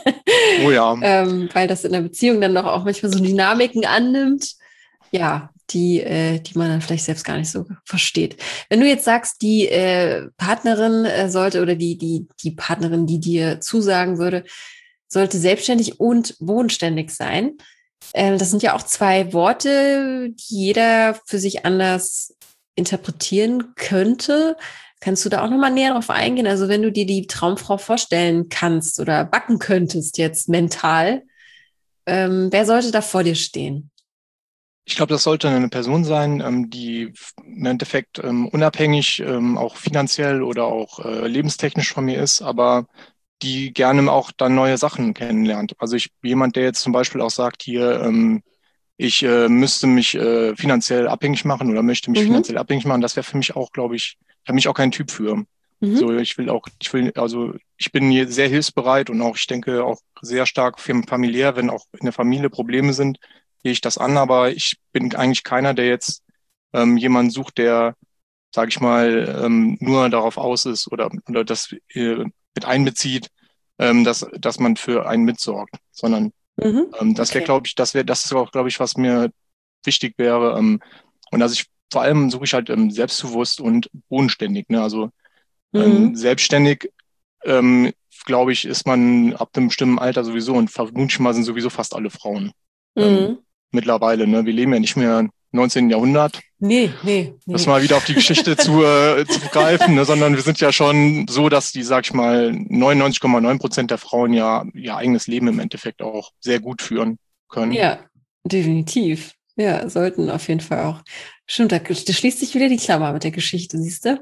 oh ja. ähm, weil das in der Beziehung dann doch auch manchmal so Dynamiken annimmt, ja, die, äh, die man dann vielleicht selbst gar nicht so versteht. Wenn du jetzt sagst, die äh, Partnerin äh, sollte oder die, die, die Partnerin, die dir zusagen würde, sollte selbstständig und bodenständig sein. Äh, das sind ja auch zwei Worte, die jeder für sich anders interpretieren könnte. Kannst du da auch nochmal näher drauf eingehen? Also wenn du dir die Traumfrau vorstellen kannst oder backen könntest jetzt mental, ähm, wer sollte da vor dir stehen? Ich glaube, das sollte eine Person sein, ähm, die im Endeffekt ähm, unabhängig, ähm, auch finanziell oder auch äh, lebenstechnisch von mir ist, aber die gerne auch dann neue Sachen kennenlernt. Also ich, jemand, der jetzt zum Beispiel auch sagt, hier, ähm, ich äh, müsste mich äh, finanziell abhängig machen oder möchte mich Mhm. finanziell abhängig machen, das wäre für mich auch, glaube ich, da bin ich auch kein Typ für. So, Mhm. ich will auch, ich will, also ich bin hier sehr hilfsbereit und auch, ich denke, auch sehr stark familiär, wenn auch in der Familie Probleme sind, gehe ich das an, aber ich bin eigentlich keiner, der jetzt ähm, jemanden sucht, der, sage ich mal, ähm, nur darauf aus ist oder, oder das äh, mit einbezieht, ähm, dass, dass man für einen mitsorgt, sondern Mhm. ähm, das wäre, Okay. glaube ich, das wäre, das ist auch, glaube ich, was mir wichtig wäre. Ähm, und also ich vor allem suche ich halt ähm, selbstbewusst und bodenständig. Ne? Also ähm, Mhm. selbstständig, ähm, glaube ich, ist man ab einem bestimmten Alter sowieso und vermutlich mal sind sowieso fast alle Frauen ähm, Mhm. mittlerweile. Ne? Wir leben ja nicht mehr im neunzehnten. Jahrhundert, Nee, nee, das nee. mal wieder auf die Geschichte zu, äh, zu greifen, ne? Sondern wir sind ja schon so, dass die, sag ich mal, neunundneunzig Komma neun Prozent der Frauen ja ihr eigenes Leben im Endeffekt auch sehr gut führen können. Ja, definitiv. Ja, sollten auf jeden Fall auch. Stimmt, da, da schließt sich wieder die Klammer mit der Geschichte, siehst du?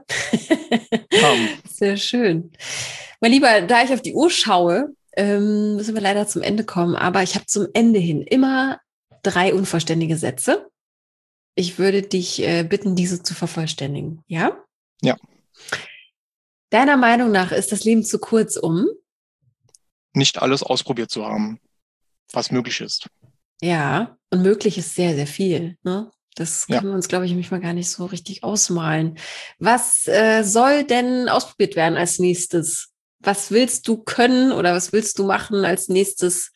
Ja, Sehr schön. Mein Lieber, da ich auf die Uhr schaue, ähm, müssen wir leider zum Ende kommen, aber ich habe zum Ende hin immer drei unvollständige Sätze. Ich würde dich äh, bitten, diese zu vervollständigen. Ja? ja, Deiner Meinung nach ist das Leben zu kurz, um? nicht alles ausprobiert zu haben, was möglich ist. Ja, und möglich ist sehr, sehr viel. Ne? Das Ja, können wir uns, glaube ich, manchmal gar nicht so richtig ausmalen. Was äh, soll denn ausprobiert werden als nächstes? Was willst du können oder was willst du machen als nächstes,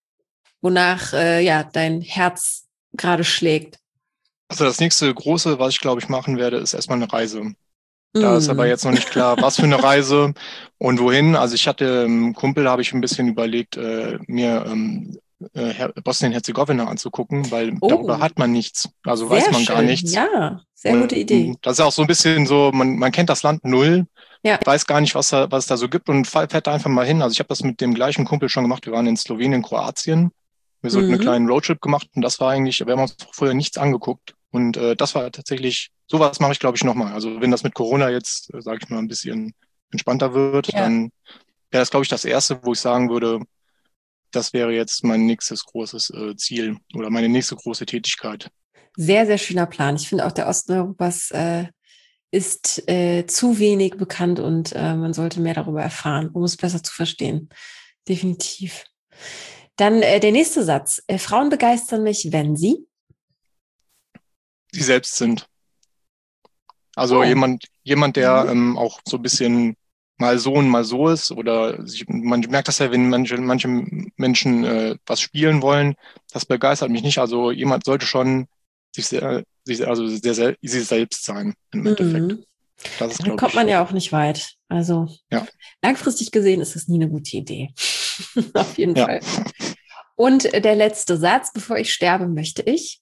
wonach äh, ja dein Herz gerade schlägt? also das nächste große, was ich glaube ich machen werde, ist erstmal eine Reise. Da ist aber Mm. jetzt noch nicht klar, was für eine Reise und wohin. Also ich hatte einen Kumpel, habe ich ein bisschen überlegt, äh, mir ähm, äh, Bosnien-Herzegowina anzugucken, weil darüber Oh, hat man nichts. Also weiß sehr man gar schön. nichts. Ja, sehr gute Und Idee. das ist auch so ein bisschen so, man, man kennt das Land null, Ja. weiß gar nicht, was, da, was es da so gibt und fährt da einfach mal hin. Also ich habe das mit dem gleichen Kumpel schon gemacht. Wir waren in Slowenien, Kroatien. Wir so einen Mhm. kleinen Roadtrip gemacht und das war eigentlich, wir haben uns vorher nichts angeguckt. Und äh, das war tatsächlich, sowas mache ich, glaube ich, nochmal. Also wenn das mit Corona jetzt, äh, sage ich mal, ein bisschen entspannter wird, Ja. dann wäre das, glaube ich, das Erste, wo ich sagen würde, das wäre jetzt mein nächstes großes äh, Ziel oder meine nächste große Tätigkeit. Sehr, sehr schöner Plan. Ich finde auch, der Osten Europas äh, ist äh, zu wenig bekannt und äh, man sollte mehr darüber erfahren, um es besser zu verstehen. Definitiv. Dann äh, der nächste Satz. Äh, Frauen begeistern mich, wenn sie Sie selbst sind. Also oh. jemand, jemand, der Mhm. ähm, auch so ein bisschen mal so und mal so ist, oder sich, man merkt das ja, wenn manche, manche Menschen äh, was spielen wollen, das begeistert mich nicht. Also jemand sollte schon sich sehr, sich, also sehr, sehr, sie selbst sein im Endeffekt. Mhm. Das ist, Damit glaube kommt man ich, ja auch nicht weit. Also ja. langfristig gesehen ist es nie eine gute Idee. Auf jeden Ja. Fall. Und der letzte Satz, bevor ich sterbe, möchte ich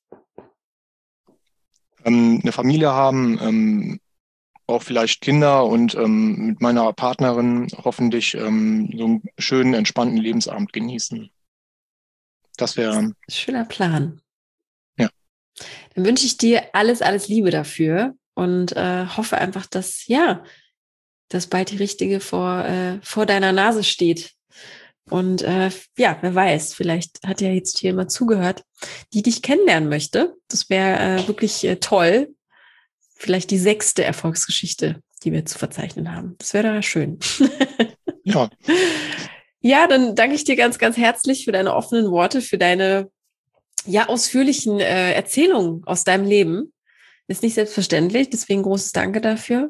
Ähm, eine Familie haben, ähm, auch vielleicht Kinder und ähm, mit meiner Partnerin hoffentlich ähm, so einen schönen, entspannten Lebensabend genießen. Das wäre, schöner Plan. ja. Dann wünsche ich dir alles, alles Liebe dafür und äh, hoffe einfach, dass, ja, dass bald die Richtige vor, äh, vor deiner Nase steht. Und äh, ja, wer weiß, vielleicht hat ja jetzt hier jemand zugehört, die dich kennenlernen möchte. Das wäre äh, wirklich äh, toll. Vielleicht die sechste Erfolgsgeschichte, die wir zu verzeichnen haben. Das wäre da schön. Ja, Ja, dann danke ich dir ganz, ganz herzlich für deine offenen Worte, für deine ja ausführlichen äh, Erzählungen aus deinem Leben. Ist nicht selbstverständlich, deswegen großes Danke dafür.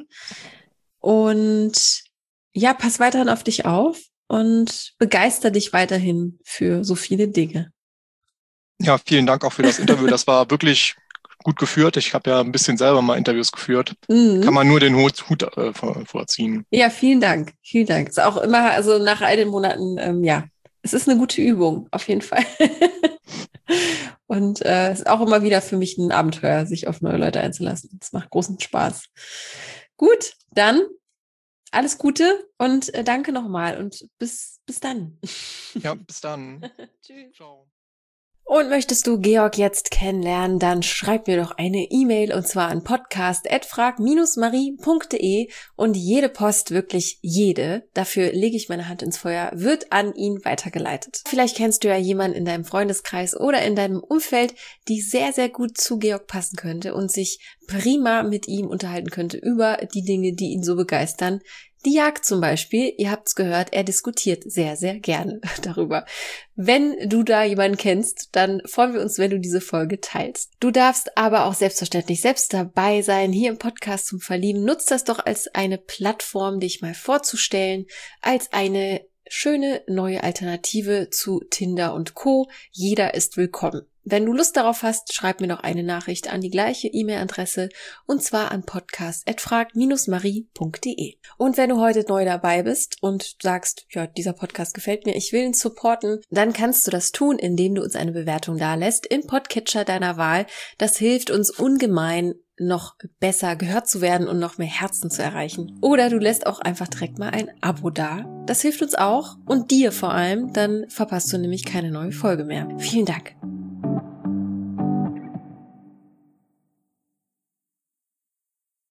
Und ja, pass weiterhin auf dich auf und begeister dich weiterhin für so viele Dinge. ja, vielen Dank auch für das Interview. Das war wirklich gut geführt. Ich habe ja ein bisschen selber mal Interviews geführt. Mhm. Kann man nur den Hut, Hut äh, vor, vorziehen. Ja, vielen Dank. Vielen Dank. Ist auch immer, also nach all den Monaten, ähm, ja, es ist eine gute Übung, auf jeden Fall. Und äh, es ist auch immer wieder für mich ein Abenteuer, sich auf neue Leute einzulassen. Es macht großen Spaß. Gut, dann alles Gute und äh, danke nochmal und bis, bis dann. Ja, bis dann. Tschüss. Ciao. Und möchtest du Georg jetzt kennenlernen, dann schreib mir doch eine E-Mail und zwar an podcast at frag dash marie punkt de und jede Post, wirklich jede, dafür lege ich meine Hand ins Feuer, wird an ihn weitergeleitet. Vielleicht kennst du ja jemanden in deinem Freundeskreis oder in deinem Umfeld, die sehr, sehr gut zu Georg passen könnte und sich prima mit ihm unterhalten könnte über die Dinge, die ihn so begeistern. Die Jagd zum Beispiel, ihr habt's gehört, er diskutiert sehr, sehr gerne darüber. Wenn du da jemanden kennst, dann freuen wir uns, wenn du diese Folge teilst. Du darfst aber auch selbstverständlich selbst dabei sein, hier im Podcast zum Verlieben. Nutzt das doch als eine Plattform, dich mal vorzustellen, als eine schöne neue Alternative zu Tinder und Co. Jeder ist willkommen. Wenn du Lust darauf hast, schreib mir noch eine Nachricht an die gleiche E-Mail-Adresse und zwar an podcast at frag dash marie punkt de. Und wenn du heute neu dabei bist und sagst, ja, dieser Podcast gefällt mir, ich will ihn supporten, dann kannst du das tun, indem du uns eine Bewertung dalässt im Podcatcher deiner Wahl. Das hilft uns ungemein, noch besser gehört zu werden und noch mehr Herzen zu erreichen. Oder du lässt auch einfach direkt mal ein Abo da. Das hilft uns auch und dir vor allem, dann verpasst du nämlich keine neue Folge mehr. Vielen Dank.